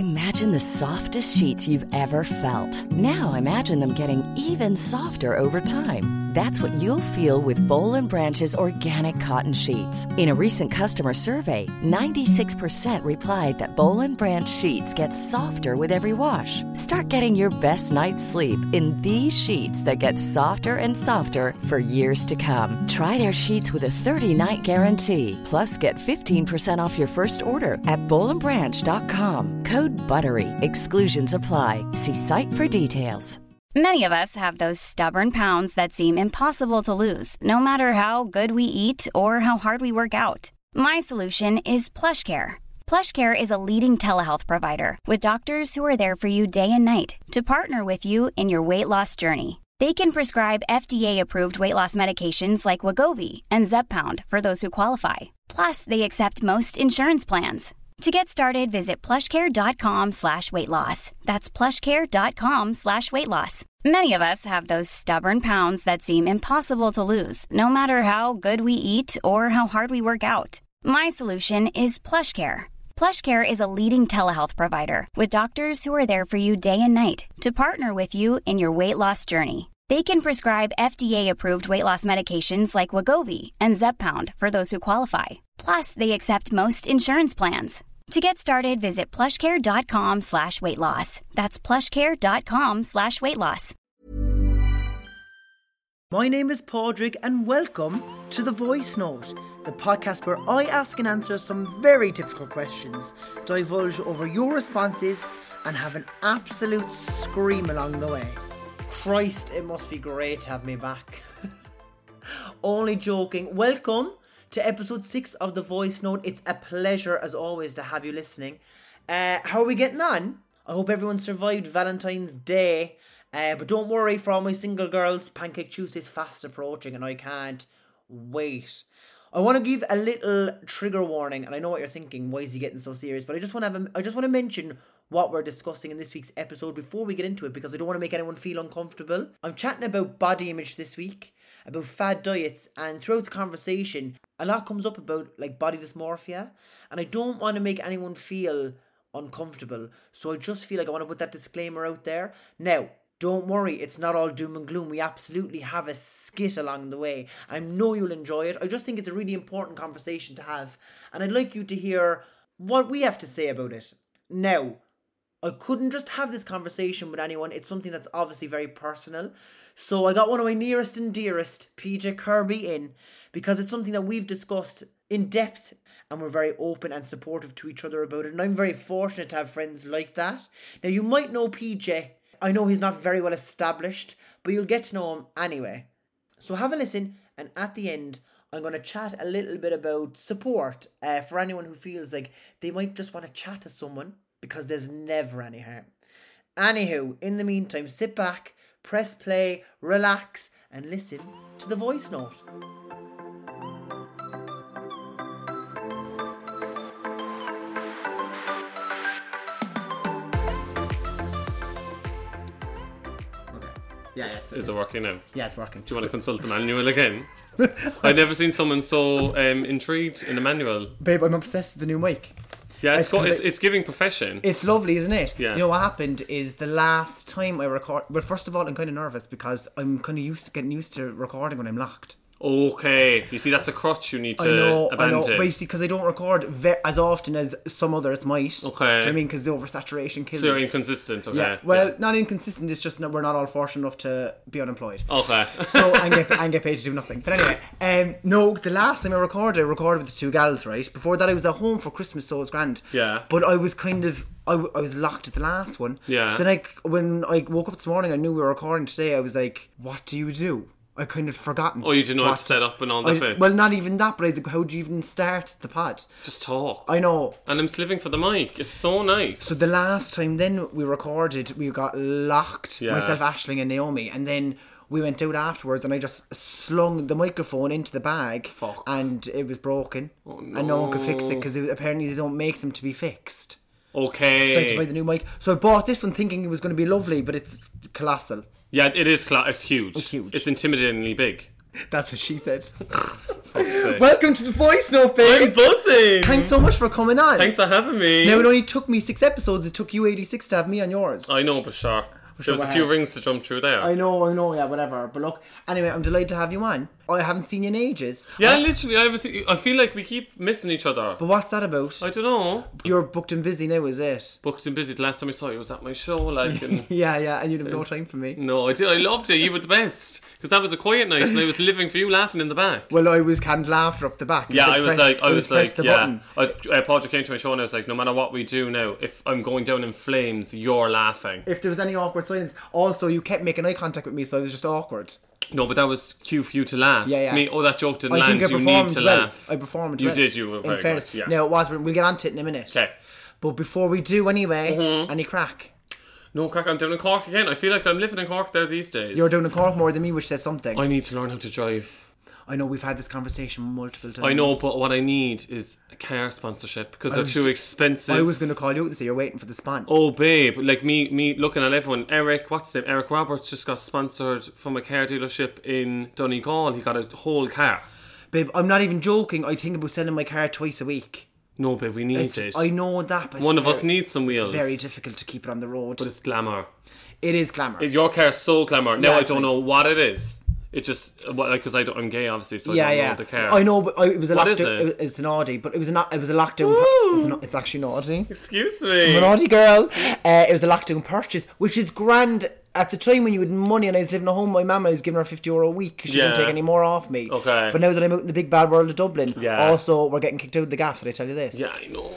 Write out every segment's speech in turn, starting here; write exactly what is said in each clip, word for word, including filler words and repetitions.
Imagine the softest sheets you've ever felt. Now imagine them getting even softer over time. That's what you'll feel with Boll and Branch's organic cotton sheets. In a recent customer survey, ninety-six percent replied that Boll and Branch sheets get softer with every wash. Start getting your best night's sleep in these sheets that get softer and softer for years to come. Try their sheets with a thirty-night guarantee. Plus, get fifteen percent off your first order at boll and branch dot com. Code BUTTERY. Exclusions apply. See site for details. Many of us have those stubborn pounds that seem impossible to lose, no matter how good we eat or how hard we work out. My solution is PlushCare. PlushCare is a leading telehealth provider with doctors who are there for you day and night to partner with you in your weight loss journey. They can prescribe F D A-approved weight loss medications like Wegovy and Zepbound for those who qualify. Plus, they accept most insurance plans. To get started, visit plushcare.com slash weight loss. That's plushcare.com slash weight loss. Many of us have those stubborn pounds that seem impossible to lose, no matter how good we eat or how hard we work out. My solution is PlushCare. PlushCare is a leading telehealth provider with doctors who are there for you day and night to partner with you in your weight loss journey. They can prescribe F D A-approved weight loss medications like Wegovy and Zepbound for those who qualify. Plus, they accept most insurance plans. To get started, visit plushcare.com slash weight loss. That's plushcare.com slash weight loss. My name is Padraig and welcome to The Voice Note, the podcast where I ask and answer some very difficult questions, divulge over your responses and have an absolute scream along the way. Christ, it must be great to have me back. Only joking. Welcome to episode six of The Voice Note. It's a pleasure as always to have you listening. Uh, how are we getting on? I hope everyone survived Valentine's Day. Uh, but don't worry, for all my single girls, Pancake Tuesday's fast approaching and I can't wait. I want to give a little trigger warning, and I know what you're thinking, why is he getting so serious? But I just want to have a, I just want to mention what we're discussing in this week's episode before we get into it, because I don't want to make anyone feel uncomfortable. I'm chatting about body image this week, about fad diets, and throughout the conversation a lot comes up about like body dysmorphia, and I don't want to make anyone feel uncomfortable, so I just feel like I want to put that disclaimer out there. Now, don't worry, it's not all doom and gloom. We absolutely have a skit along the way. I know you'll enjoy it. I just think it's a really important conversation to have, and I'd like you to hear what we have to say about it. Now, I couldn't just have this conversation with anyone. It's something that's obviously very personal. So I got one of my nearest and dearest, P J Kirby, in, because it's something that we've discussed in depth and we're very open and supportive to each other about it. And I'm very fortunate to have friends like that. Now, you might know P J. I know he's not very well established, but you'll get to know him anyway. So have a listen, and at the end, I'm going to chat a little bit about support uh, for anyone who feels like they might just want to chat to someone, because there's never any harm. Anywho, in the meantime, sit back, press play, relax, and listen to The Voice Note. Yeah, yes. Is it working now? Yeah, it's working. Do you want to consult the manual again? I've never seen someone so um, intrigued in the manual. Babe, I'm obsessed with the new mic. Yeah, it's It's go- 'cause it's, it- it's giving profession. It's lovely, isn't it? Yeah. You know what happened is the last time I record... Well, first of all, I'm kind of nervous because I'm kind of used to getting used to recording when I'm locked. Okay, you see, that's a crutch you need to I know, abandon. I know. But you see, because I don't record ve- as often as some others might. Okay. Do you know what I mean? Because the oversaturation kills. So you're inconsistent, okay. Yeah, well, yeah. not inconsistent, it's just that we're not all fortunate enough to be unemployed. Okay. So, and get, and get paid to do nothing. But anyway, um, no, the last time I recorded, I recorded with the two gals, right? Before that, I was at home for Christmas, so it was grand. Yeah. But I was kind of, I, w- I was locked at the last one. Yeah. So then, I, when I woke up this morning, I knew we were recording today, I was like, what do you do? I kind of forgotten. Oh, you didn't know what how to set up and all that I, bit? Well, not even that, but I was like, how do you even start the pod? Just talk. I know. And I'm sliving for the mic. It's so nice. So the last time then we recorded, we got locked, Yeah. myself, Aisling and Naomi, and then we went out afterwards and I just slung the microphone into the bag. Fuck. And it was broken. Oh, And no one could fix it no. because apparently they don't make them to be fixed. Okay. So I had to buy the new mic. So I bought this one thinking it was going to be lovely, but it's colossal. Yeah, it is. Cla- it's huge. It's huge. It's intimidatingly big. That's what she said. Fuck's sake. Welcome to the voice note, babe. I'm buzzing. Thanks so much for coming on. Thanks for having me. Now, it only took me six episodes. It took you eighty-six to have me on yours. I know, but sure. There was a few rings to jump through there. I know, I know, yeah, whatever. But look, anyway, I'm delighted to have you on. I haven't seen you in ages. Yeah, I, literally, I was. I feel like we keep missing each other. But what's that about? I don't know. You're booked and busy now, is it? Booked and busy. The last time I saw you was at my show, like. And yeah, yeah, and you'd have no time for me. no, I did. I loved it. You were the best. Because that was a quiet night, and I was living for you, laughing in the back. Well, I was canned laughter up the back. Yeah, I was press, like, I was, was like, the yeah. Button. I was, uh, Padraig came to my show, and I was like, no matter what we do now, if I'm going down in flames, you're laughing. If there was any awkward silence, also you kept making eye contact with me, so I was just awkward. No, but that was cue for you to laugh. Yeah, yeah. Me, oh, that joke didn't I land. think I You performed need to well. laugh. I performed You well. did. You were very in fairness. good. Yeah. Now it was. We'll get on to it in a minute. Okay. But before we do, anyway, Mm-hmm. any crack? No, crack. I'm down in Cork again. I feel like I'm living in Cork there these days. You're doing a Cork more than me, which says something. I need to learn how to drive. I know we've had this conversation multiple times. I know, but what I need is a car sponsorship because they're was too ju- expensive. I was going to call you out and say you're waiting for the spawn. Oh, babe, like me, me looking at everyone. Eric, what's his name? Eric Roberts just got sponsored from a car dealership in Donegal. He got a whole car. Babe, I'm not even joking. I think about selling my car twice a week. No, babe, we need It's, it. I know that, but One it's of us very- needs some wheels. It's very difficult to keep it on the road. But it's glamour. It is glamour. Your car's so glamour. Now Yeah, I it's don't like- know what it is. It just what like because I don't, I'm gay obviously, so yeah, I don't yeah. know the car. I know, but I, it was a What lockdown. is it? It? It's an Audi, but it was a not. It was a lockdown. Woo! It's, not, it's actually an Audi. Excuse I'm me. an Audi girl. Uh, it was a lockdown purchase, which is grand. At the time when you had money and I was living at home, my mum, I was giving her fifty euro a week because she Yeah. didn't take any more off me. Okay. But now that I'm out in the big bad world of Dublin, Yeah. also we're getting kicked out of the gaff. Did I tell you this? Yeah, I know.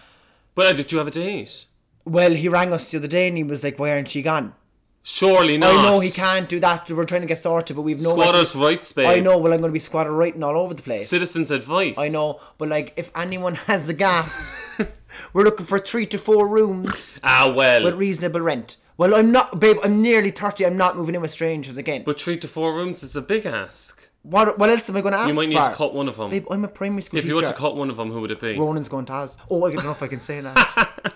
But uh, did you have a date? Well, he rang us the other day and he was like, "Why aren't she gone?" Surely not. I know he can't do that. We're trying to get sorted, but we've no. Squatters' rights, babe. I know. Well, I'm going to be squatter writing all over the place. Citizens' advice. I know, but like, if anyone has the gaff, we're looking for three to four rooms Ah, well. with reasonable rent. Well, I'm not, babe. I'm nearly thirty. I'm not moving in with strangers again. But three to four rooms is a big ask. What? What else am I going to ask You might need for? to cut one of them. Babe, I'm a primary school if teacher. you were to cut one of them, who would it be? Ronan's going to Oz. Oh, I don't know if I can say that.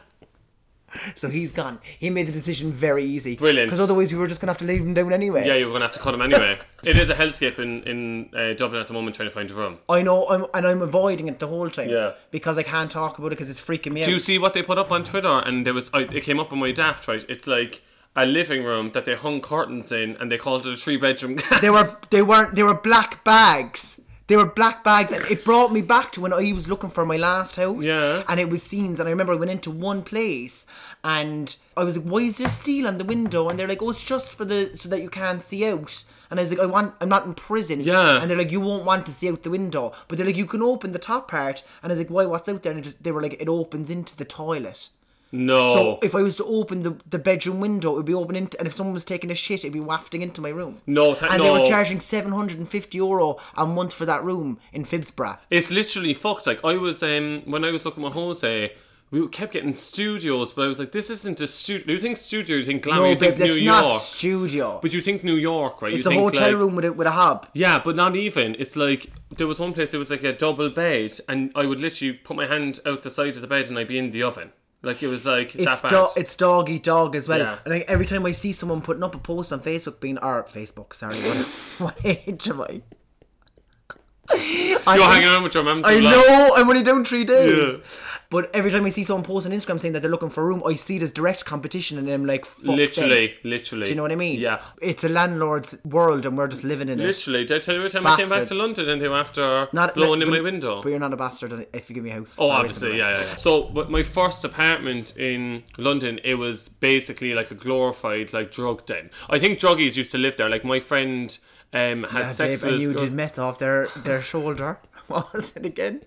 So he's gone. He made the decision very easy. Brilliant. Because otherwise we were just going to have to leave him down anyway. Yeah, you were going to have to cut him anyway. It is a hellscape in, in uh, Dublin at the moment trying to find a room. I know, I'm, and I'm avoiding it the whole time. Yeah. Because I can't talk about it because it's freaking me out. Do you see what they put up on Twitter? And there was, I, it came up on my daft, right? It's like a living room that they hung curtains in and they called it a three bedroom. They were, they weren't, they were black bags. They were black bags, and it brought me back to when I was looking for my last house. Yeah. And it was scenes, and I remember I went into one place, and I was like, "Why is there steel on the window?" And they're like, "Oh, it's just for the so that you can't see out." And I was like, "I want, I'm not in prison." Yeah. And they're like, "You won't want to see out the window," but they're like, "You can open the top part." And I was like, "Why? What's out there?" And it just, they were like, "It opens into the toilet." No. So if I was to open the, the bedroom window, it would be open into, and if someone was taking a shit, it'd be wafting into my room. No, th- and no. they were charging seven hundred fifty euro a month for that room in Fibsborough. It's literally fucked. Like, I was, um, when I was looking at Jose, we kept getting studios, but I was like, this isn't a studio. You think studio, you think glamour, No, you think babe, New that's York. not studio. But you think New York, right? It's you a think, hotel like, room with a, with a hob. Yeah, but not even. It's like, there was one place, it was like a double bed, and I would literally put my hand out the side of the bed and I'd be in the oven. Like, it was like It's that bad. do- it's dog eat dog as well. Yeah. And like every time I see someone putting up a post on Facebook, being or Facebook, sorry, what, what age am I? You're I, hanging around with your mum too I long. know, I'm only down three days. Yeah. But every time I see someone post on Instagram saying that they're looking for a room, I see it as direct competition, and I'm like, fuck Literally, them. literally. Do you know what I mean? Yeah. It's a landlord's world, and we're just living in it. Literally. Did I tell you what time I came back Bastards. to London and they were after Not- blowing but- in my window? But you're not a bastard if you give me a house. Oh, Or obviously, something. yeah, yeah, yeah. So, but my first apartment in London, it was basically like a glorified, like, drug den. I think druggies used to live there. Like, my friend um, had Yeah, sex babe, with and you his girl- did meth off their, their shoulder. What was it again?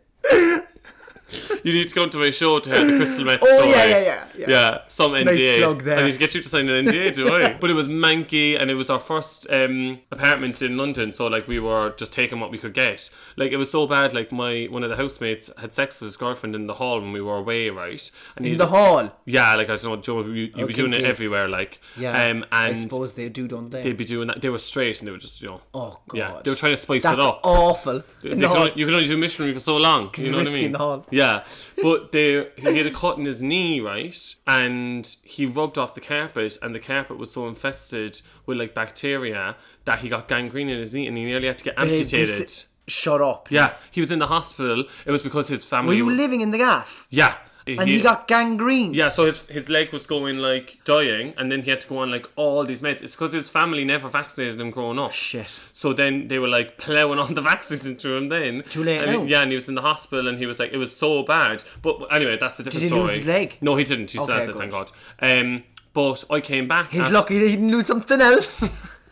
You need to go to my show to hear the crystal meth Oh, story. yeah, yeah, yeah, yeah. Yeah, some N D A. Nice plug there. I need to get you to sign an N D A, do I? But it was manky, and it was our first um, apartment in London, so like we were just taking what we could get. Like, it was so bad. Like, my one of the housemates had sex with his girlfriend in the hall when we were away, right? And In he- the hall. Yeah, like I don't know, Joe, you, you'd be Okay, doing it okay. everywhere, like. Yeah. Um, I and suppose they do, don't they? they'd be doing that. They were straight, and they were just, you know. Oh, God. Yeah, they were trying to spice That's it up. awful. They In can the hall. only, you can only do missionary for so long. You it's know what I risky mean? in the hall. Yeah, Yeah, but they, he had a cut in his knee, right? And he rubbed off the carpet, and the carpet was so infested with like bacteria that he got gangrene in his knee, and he nearly had to get amputated. This- Shut up. Yeah, he was in the hospital. It was because his family. Were you were- living in the gaff? Yeah. And he got gangrene. Yeah, so his his leg was going like dying, and then he had to go on like all these meds. It's because his family never vaccinated him growing up. Shit. So then they were like ploughing all the vaccines into him. Then Too late and now. he- yeah, and he was in the hospital, and he was like, it was so bad. But anyway, that's a different Did he story. lose his leg? No, he didn't. He still Okay, has it, good. thank God. Um, but I came back. He's and- lucky that he didn't lose something else.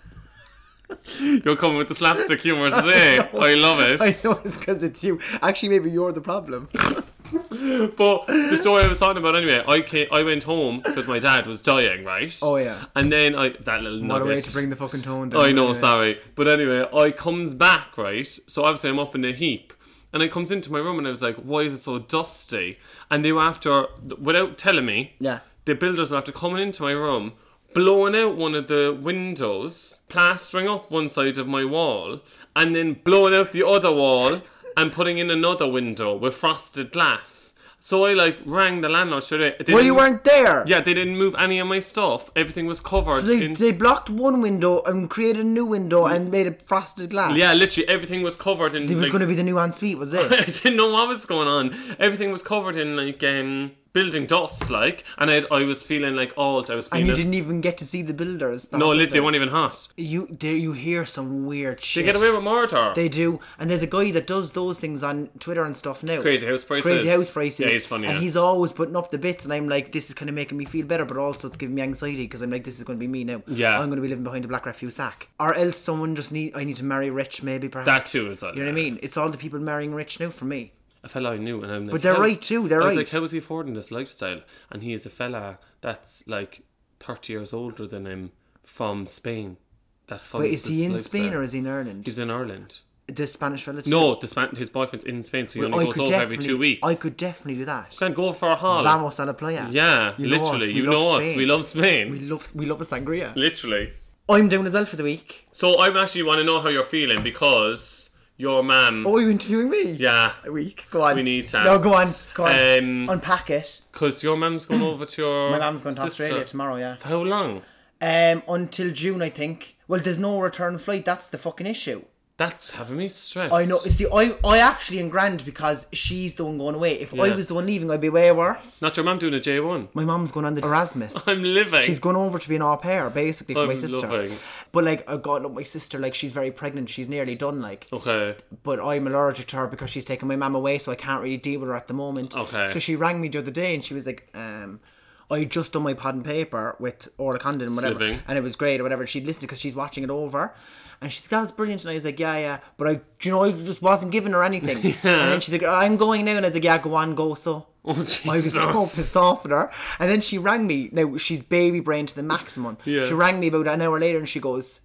You're coming with the slapstick humour today. I love it. I know it's because it's you. Actually, maybe you're the problem. But the story I was talking about anyway, I came, I went home because my dad was dying, right? Oh, yeah. And then I that little What a way nugget. to bring the fucking tone down. I know, Anyway. sorry. But anyway, I comes back, right? So obviously I'm up in a heap. And I comes into my room and I was like, why is it so dusty? And they were after, without telling me, Yeah. the builders were after coming into my room, blowing out one of the windows, plastering up one side of my wall, and then blowing out the other wall and putting in another window with frosted glass. So I like rang the landlord straight away. They Well, you didn't- weren't there. Yeah, they didn't move any of my stuff. Everything was covered So they, in... they blocked one window and created a new window and made it frosted glass. Yeah, literally everything was covered in... It was like, going to be the new ensuite, was I it? didn't know what was going on. Everything was covered in like um, building dust, like, and I, I was feeling like alt. I was feeling. And you didn't even get to see the builders. the No, hot lit, they builders. weren't even hot. You, there, you hear some weird They shit. get away with murder. They do, and there's a guy that does those things on Twitter and stuff now. Crazy house prices. Crazy house prices. Yeah, he's funny. And yeah. he's always putting up the bits, and I'm like, this is kind of making me feel better, but also it's giving me anxiety because I'm like, this is going to be me now. Yeah. I'm going to be living behind a black refuse sack, or else someone just need. I need to marry rich, maybe perhaps. That too is all, You know what I mean? It's all the people marrying rich now for me. A fella I knew, and I'm like, But they're how- right too, they're I was right. like, how is he affording this lifestyle? And he is a fella that's like thirty years older than him from Spain. That funds Wait, is he this in lifestyle. Spain or is he in Ireland? He's in Ireland. The Spanish fella too? No, the Span- his boyfriend's in Spain, so he Well, only I goes could over every definitely- two weeks. I could definitely do that. Can go for a haul. Vamos a la playa. Yeah, You know us, literally. we You love know us. Spain. We love Spain. We love we love a sangria. Literally. I'm down as well for the week. So I actually want to know how you're feeling because your mum. Oh, are you interviewing me? Yeah. A week. Go on. We need to. No, go on. Go on. Um, Unpack it. Because your mum's going over to your. My mum's going to sister. Australia tomorrow, yeah. For how long? Um, until June, I think. Well, there's no return flight. That's the fucking issue. That's having me stressed. I know. See, I, I actually am grand because she's the one going away. If I Yeah. was the one leaving, I'd be way worse. Not your mum doing a J one. My mum's going on the Erasmus. I'm living. She's going over to be an au pair, basically, for I'm my sister. loving. But, like, I got my sister, like, she's very pregnant. She's nearly done, like. Okay. But I'm allergic to her because she's taking my mum away, so I can't really deal with her at the moment. Okay. So she rang me the other day and she was like, um, I had just done my pad and paper with Orla Condon and whatever. Sliving. And it was great or whatever. She'd listened because she's watching it over. And she's like, that was brilliant. And I was like, yeah, yeah. But I, do you know, I just wasn't giving her anything. And then she's like, I'm going now. And I was like, yeah, go on, go, so. Oh, I was Jesus. so pissed off with her. And then she rang me. Now, she's baby brain to the maximum. Yeah. She rang me about an hour later and she goes,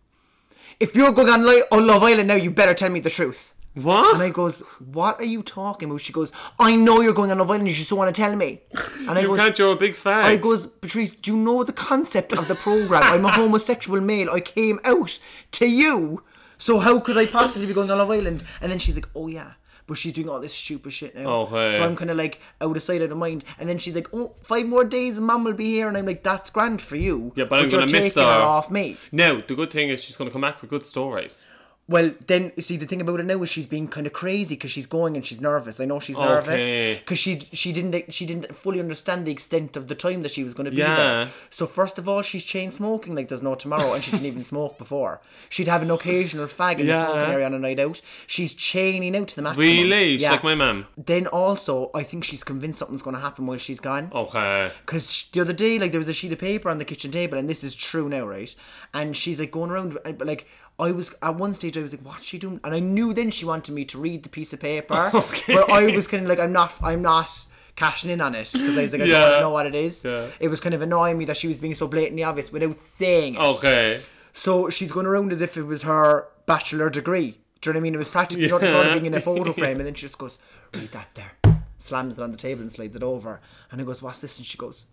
if you're going on, Li- on Love Island now, you better tell me the truth. What? And I goes, what are you talking about? She goes, I know you're going on Love Island, you just don't want to tell me. And I you goes, can't. You're a big fan. I goes, Patrice, do you know the concept of the programme? I'm a homosexual male. I came out to you. So how could I possibly be going on Love Island? And then she's like, oh yeah. But she's doing all this stupid shit now. Oh, hey. So I'm kind of like out of sight, out of mind. And then she's like, oh, five more days and Mum will be here. And I'm like, that's grand for you. Yeah, but I'm you're gonna miss taking her. off me. Now, the good thing is she's going to come back with good stories. Well, then, see, the thing about it now is she's being kind of crazy because she's going and she's nervous. I know she's Okay. nervous because she she didn't she didn't fully understand the extent of the time that she was going to be Yeah. there. So first of all, she's chain smoking like there's no tomorrow, and she didn't even smoke before. She'd have an occasional fag in Yeah. the smoking area on a night out. She's chaining out to the maximum. Really? She's like my mum. Then also, I think she's convinced something's going to happen while she's gone. Okay. Because the other day, like, there was a sheet of paper on the kitchen table, and this is true now, right? And she's, like, going around, but, like, I was, at one stage, I was like, what's she doing? And I knew then she wanted me to read the piece of paper. Okay. But I was kind of like, I'm not, I'm not cashing in on it. Because I was like, I Yeah. don't want to know what it is. Yeah. It was kind of annoying me that she was being so blatantly obvious without saying it. Okay. So she's going around as if it was her bachelor degree. Do you know what I mean? It was practically nothing short of being in a photo frame. And then she just goes, read that there. Slams it on the table and slides it over. And I goes, what's this? And she goes,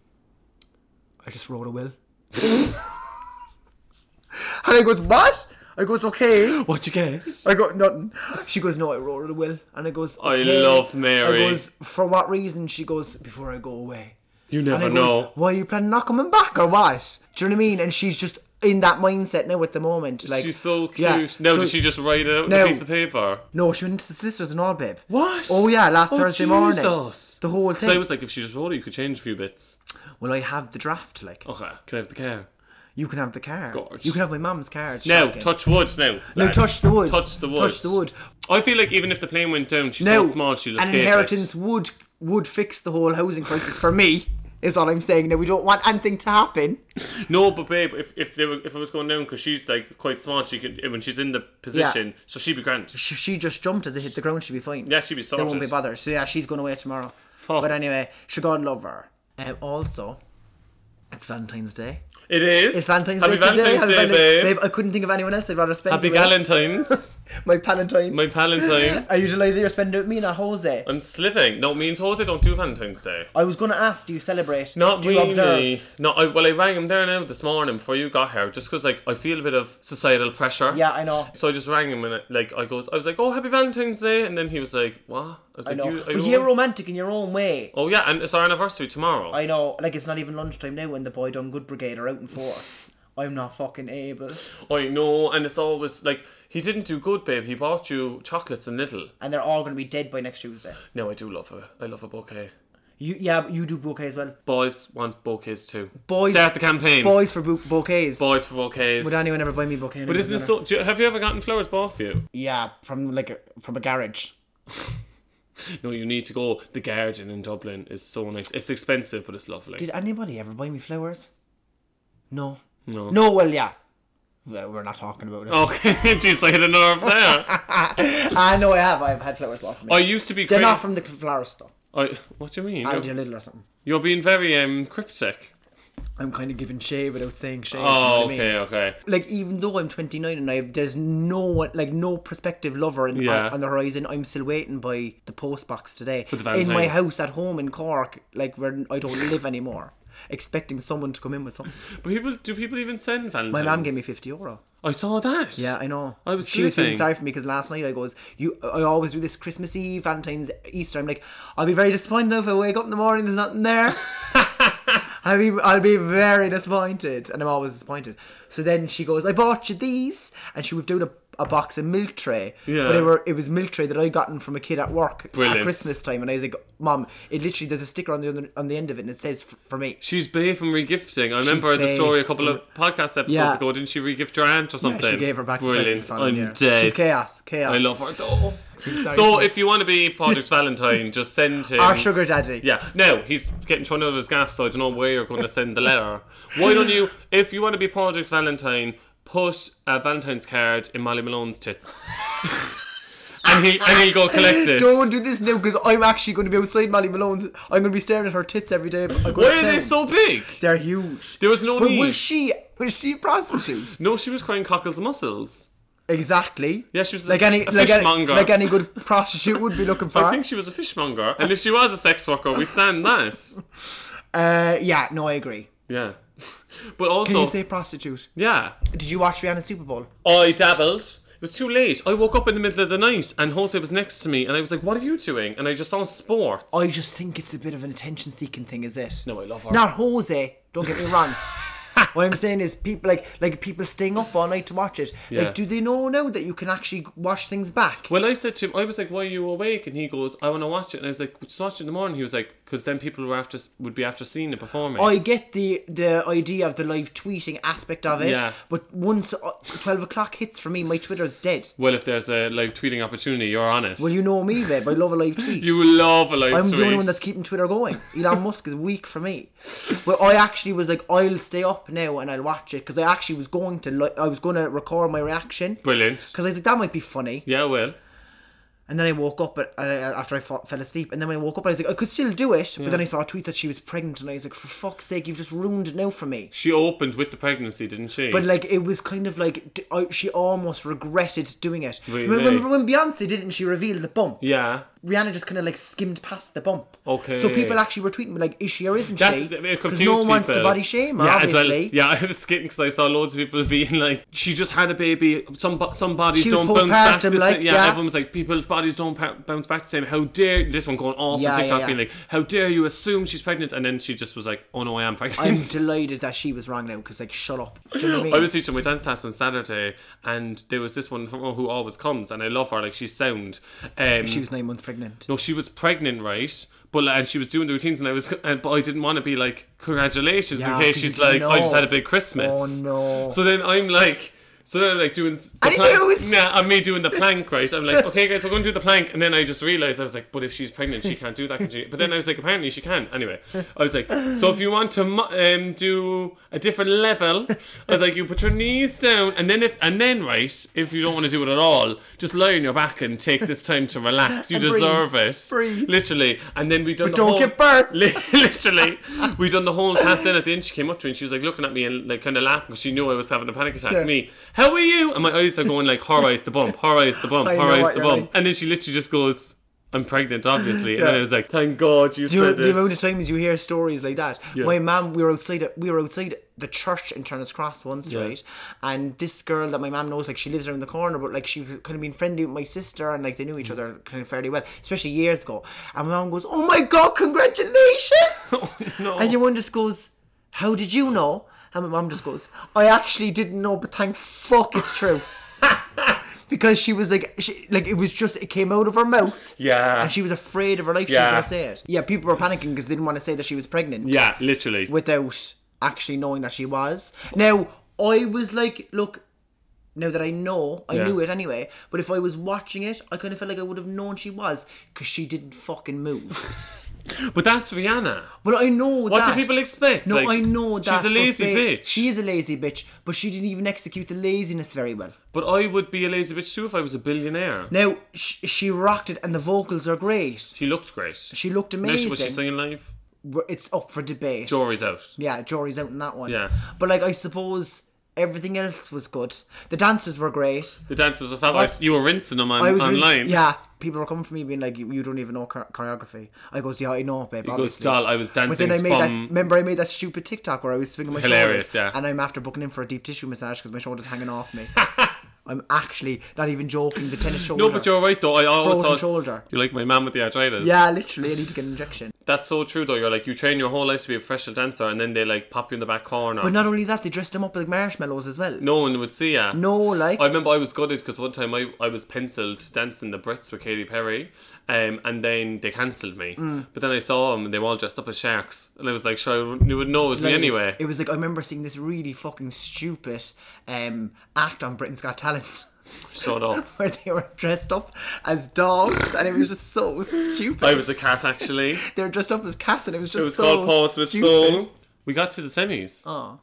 I just wrote a will. And I goes, what? I goes, okay. What you guess? I go, nothing. She goes, no, I wrote it a will. And I goes, okay. I love Mary. I goes, for what reason? She goes, before I go away. You And never I goes, know. why are you planning not coming back or what? Do you know what I mean? And she's just in that mindset now at the moment. Like, She's so cute. yeah. Now, So- did she just write it out on No. a piece of paper? No, she went into the solicitors and all, babe. What? Oh yeah, last Oh, Thursday morning. Jesus. The whole thing. So I was like, if she just wrote it, you could change a few bits. Well, I have the draft, like. Okay, can I have the car? You can have the car. Gorge. You can have my mum's car. It's Now, shocking. touch wood now. No, lads. touch the wood. Touch the wood. Touch the wood. I feel like even if the plane went down, she's Now, so small she'll an escape inheritance it. would would fix the whole housing crisis for me. Is all I'm saying. Now we don't want anything to happen. No, but babe, if if they were, if it was going down, because she's like quite small, she could when she's in the position, so she'd be grand. She, she just jumped as it hit the ground. She'd be fine. Yeah, she'd be They sorted. won't be bothered. So yeah, she's going away tomorrow. Fuck. But anyway, she God love her. Um, also, it's Valentine's Day. It is. It's Valentine's Happy Day today. Valentine's Happy Day, Valentine's- babe. I couldn't think of anyone else I'd rather spend Happy it with. Galentine's. My Palantine. My Palantine. Are you delighted you're spending it with me, not Jose? I'm sliving. No, me and Jose don't do Valentine's Day. I was going to ask, do you celebrate? Not do you really. observe? No, I, well, I rang him there now this morning before you got here, just because like I feel a bit of societal pressure. Yeah, I know. So I just rang him and like I goes, I was like, "Oh, Happy Valentine's Day," and then he was like, "What?" I was I like, know. You, But you you're romantic in your own way. Oh yeah, and it's our anniversary tomorrow. I know. Like, it's not even lunchtime now when the Boy Done Good Brigade are out in force. I'm not fucking able. I know, and it's always like he didn't do good, babe. He bought you chocolates and little. And they're all going to be dead by next Tuesday. No, I do love a, I love a bouquet. You, yeah, but you do bouquet as well. Boys want bouquets too. Boys, Start the campaign. Boys for bu- bouquets. Boys for bouquets. Would anyone ever buy me a bouquet? But isn't it so? Do you, have you ever gotten flowers bought for you? Yeah, from like a, from a garage. No, you need to go. The Garden in Dublin is so nice. It's expensive, but it's lovely. Did anybody ever buy me flowers? No. No. No, well, yeah. Well, we're not talking about it. Okay, jeez, I hit a nerve there. I know I have. I've had flowers bought for me. I used to be. They're cra- not from the florist though. I. What do you mean? Aldi You're, or Lidl or something. you're being very um cryptic. I'm kind of giving shade without saying shade. Oh, you know what I okay, mean? okay. Like, even though I'm twenty-nine and I have, there's no one, like no prospective lover in, Yeah. on, on the horizon, I'm still waiting by the post box today. For the in my Valentine. house at home in Cork, like where I don't live anymore, expecting someone to come in with something. But people, do people even send Valentine's? My mum gave me fifty euro. I saw that. Yeah, I know. I was She was feeling sleeping. sorry for me because last night I goes, you. I always do this Christmas Eve, Valentine's, Easter. I'm like, I'll be very disappointed if I wake up in the morning. There's nothing there. I'll be, I'll be very disappointed, and I'm always disappointed. So then she goes, I bought you these, and she whipped out a, a box of milk tray. Yeah. But it were it was milk tray that I gotten from a kid at work Brilliant. at Christmas time, and I was like, Mom, it literally there's a sticker on the other, on the end of it, and it says f- for me. She's bae from regifting. I remember the bae. story a couple of podcast episodes Yeah. ago. Didn't she regift her aunt or something? Yeah, she gave her back the Brilliant. present on I'm the year. dead. She's chaos, chaos. I love her though. sorry So for- if you want to be Project Valentine, just send him. Our sugar daddy. Yeah. No, he's getting thrown out of his gaff, so I don't know where you're going to send the letter. Why don't you, if you want to be Project Valentine, put a Valentine's card in Molly Malone's tits. and he and he'll go collect it. Don't do this now because I'm actually going to be outside Molly Malone's. I'm going to be staring at her tits every day. I go Why to are they town. so big? They're huge. There was no But need. was she was she a prostitute? No, she was crying cockles and mussels. Exactly. Yeah, she was like a- any a like any, fishmonger. like any good prostitute would be looking for. I think she was a fishmonger. And if she was a sex worker, we stand that. uh, yeah, no, I agree. Yeah. But also, Can you say prostitute? yeah, Did you watch Rihanna's Super Bowl? I dabbled. It was too late. I woke up in the middle of the night and Jose was next to me and I was like, what are you doing? And I just saw sports. I just think it's a bit of an attention-seeking thing, is it? No, I love her. Not Jose. Don't get me wrong. What I'm saying is, people like like people staying up all night to watch it. Yeah. Like, do they know now that you can actually watch things back? Well, I said to him, I was like, why are you awake? And he goes, I want to watch it. And I was like, just watch it in the morning. He was like, because then people were after would be after seeing it before me. I get the the idea of the live tweeting aspect of it, Yeah. but once uh, twelve o'clock hits for me, my Twitter's dead. Well, if there's a live tweeting opportunity, you're on it. Well, you know me, babe. I love a live tweet. You love a live I'm tweet. the only one that's keeping Twitter going. Elon Musk is weak for me. Well, I actually was like, I'll stay up now and I'll watch it because I actually was going to, li- I was going to record my reaction Brilliant. because I was like, that might be funny. Yeah, well. And then I woke up at, uh, after I fa- fell asleep, and then when I woke up, I was like, I could still do it. But then I saw a tweet that she was pregnant, and I was like, for fuck's sake, you've just ruined it now for me. She opened with the pregnancy, didn't she? But like, it was kind of like d- I, she almost regretted doing it. Really? Remember when Beyonce did it and she revealed the bump? yeah. Rihanna just kind of like skimmed past the bump. Okay. So people actually were tweeting me like, is she or isn't That's, she? it Because confused no one wants people. to body shame her, yeah, as well. obviously. Yeah, I was skipping because I saw loads of people being like, she just had a baby. Some bo- some bodies She was don't bounce back the postpartum, like, same. Yeah, yeah. everyone was like, people's bodies don't pa- bounce back the same. How dare this one going off Yeah, on TikTok yeah, yeah. being like, how dare you assume she's pregnant? And then she just was like, oh no, I am pregnant. I'm delighted that she was wrong now because, like, shut up. Do you know what I mean? I was teaching my dance class on Saturday, and there was this one from who always comes, and I love her. Like, she's sound. Um, She was nine months pregnant. no, she was pregnant, right? But like, and she was doing the routines, and I was, and, but I didn't want to be like, congratulations, Yeah, in case 'cause she's you like, know. I just had a big Christmas. Oh, no. So then I'm like. So then I'm like doing the Any plank. news? Nah, I'm me doing the plank, right? I'm like, okay guys, we're going to do the plank. And then I just realised, I was like, but if she's pregnant, she can't do that, can she? But then I was like, apparently she can. Anyway, I was like, so if you want to mo- um, do a different level, I was like, you put your knees down, and then if, and then right, if you don't want to do it at all, just lie on your back and take this time to relax. You And deserve breathe. it. Breathe. Literally. And then we done But the don't whole, give birth. Li- literally, we done the whole class. Then at the end, she came up to me and she was like looking at me and like kind of laughing because she knew I was having a panic attack. Yeah. Me, how are you? And my eyes are going like, her eyes the bump, her eyes the bump, I her know eyes what the you're bump. like. And then she literally just goes, I'm pregnant, obviously. And Yeah. then I was like, thank God you Do you know said the amount of this. times you hear stories like that? Yeah. My mum, we were outside. We were outside the church in Turner's Cross once, Yeah. right? And this girl that my mum knows, like, she lives around the corner, but like she kind of been friendly with my sister, and like they knew each other kind of fairly well, especially years ago. And my mum goes, "Oh my God, congratulations!" No. And your one just goes, "How did you know?" And my mum just goes, "I actually didn't know, but thank fuck it's true." Because she was like, she, like it was just, it came out of her mouth. Yeah. And she was afraid of her life. She Yeah. was going to say it. Yeah, people were panicking because they didn't want to say that she was pregnant. Yeah, literally. Without actually knowing that she was. Now, I was like, look, now that I know, I Yeah. knew it anyway, but if I was watching it, I kind of felt like I would have known she was because she didn't fucking move. But that's Rihanna. Well, I know What that. do people expect? No, Like, I know that. She's a but lazy babe, bitch. She is a lazy bitch, but she didn't even execute the laziness very well. But I would be a lazy bitch too if I was a billionaire. Now, sh- she rocked it and the vocals are great. She looked great. She looked Now, amazing. was she singing live? We're- It's up for debate. Jory's out. Yeah, Jory's out in that one. Yeah. But like, I suppose everything else was good. The dancers were great. The dancers were fabulous. You were rinsing them on, I was really- online. yeah, people were coming for me being like, "You, you don't even know chor- choreography." I goes, "Yeah, I know, babe." He goes, obviously." doll, I was But dancing then I made that. from... Remember, I made that stupid TikTok where I was swinging my Hilarious, shoulders, yeah. and I'm after booking in for a deep tissue massage because my shoulder's hanging off me. I'm actually not even joking. The tennis shoulder. No, but you're right though. I always Frozen thought shoulder. you're like my man with the arthritis. Yeah, literally, I need to get an injection. That's so true though. You're like, you train your whole life to be a professional dancer, and then they like pop you in the back corner. But not only that, they dressed them up like marshmallows as well. No one would see ya. No, like. I remember I was gutted because one time I, I was penciled dancing the Brits with Katy Perry, um, and then they cancelled me. Mm. But then I saw them and they were all dressed up as sharks, and I was like, sure, you would know it was me Like, anyway. It was like, I remember seeing this really fucking stupid um, act on Britain's Got Talent Shut up. where they were dressed up as dogs, and it was just so stupid. I was a cat actually. They were dressed up as cats, and it was just It was so called Paws with stupid. Soul. We got to the semis. Oh.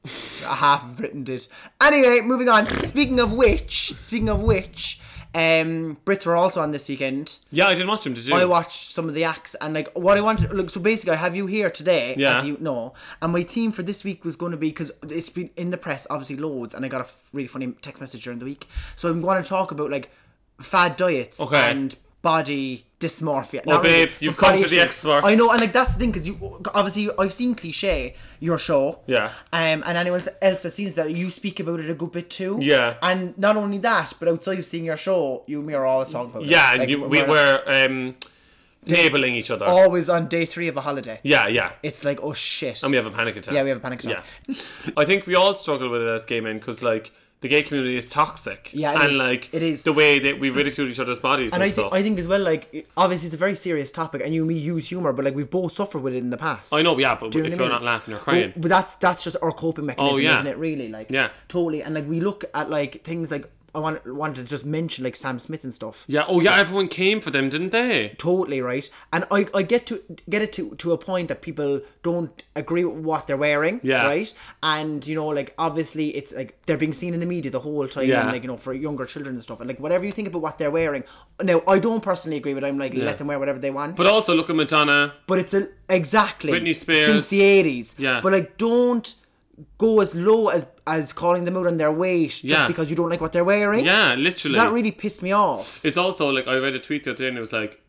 Half of Britain did. Anyway, moving on. Speaking of which, speaking of which, um, Brits were also on this weekend. Yeah, I didn't watch them. Did you? I watched some of the acts, and like what I wanted, look. So basically, I have you here today, Yeah. as you know, and my theme for this week was going to be, because it's been in the press, obviously loads, and I got a f- really funny text message during the week. So I'm going to talk about like fad diets Okay. and body dysmorphia. Oh, Not babe, but you've come body to the issues. experts. I know, and like that's the thing, because you obviously I've seen Cliche, your show, Yeah. um, and anyone else that sees that, you speak about it a good bit too, Yeah. and not only that, but outside of seeing your show, you and me are always talking about it. Yeah, and Like, you, we we're were um, enabling each other. always on day three of a holiday. Yeah, yeah. It's like, oh shit. And we have a panic attack. Yeah, we have a panic attack. Yeah. I think we all struggle with it as gay men because, like, the gay community is toxic. Yeah, it and is. like It is. the way that we ridicule each other's bodies and, And I stuff. think I think as well, like, obviously it's a very serious topic, and you and me use humour, but like we've both suffered with it in the past. I know, yeah, but Do you know if what you're I mean? not laughing, you're crying. But, but that's that's just our coping mechanism, Oh, yeah. isn't it? Really, like, Yeah. totally. And like we look at like things like, I want wanted to just mention like Sam Smith and stuff. Yeah. Oh, yeah. Everyone came for them, didn't they? Totally right, and I, I get to get it to to a point that people don't agree with what they're wearing, Yeah. right? And you know, like obviously it's like they're being seen in the media the whole time, Yeah. and like you know for younger children and stuff, and like whatever you think about what they're wearing. Now I don't personally agree with it. I'm like let them wear whatever they want, But also look at Madonna. but it's a exactly Britney Spears. since the eighties. Yeah. But like don't go as low as as calling them out on their weight just Yeah. because you don't like what they're wearing. Yeah, So literally. that really pissed me off. It's also like I read a tweet the other day and it was like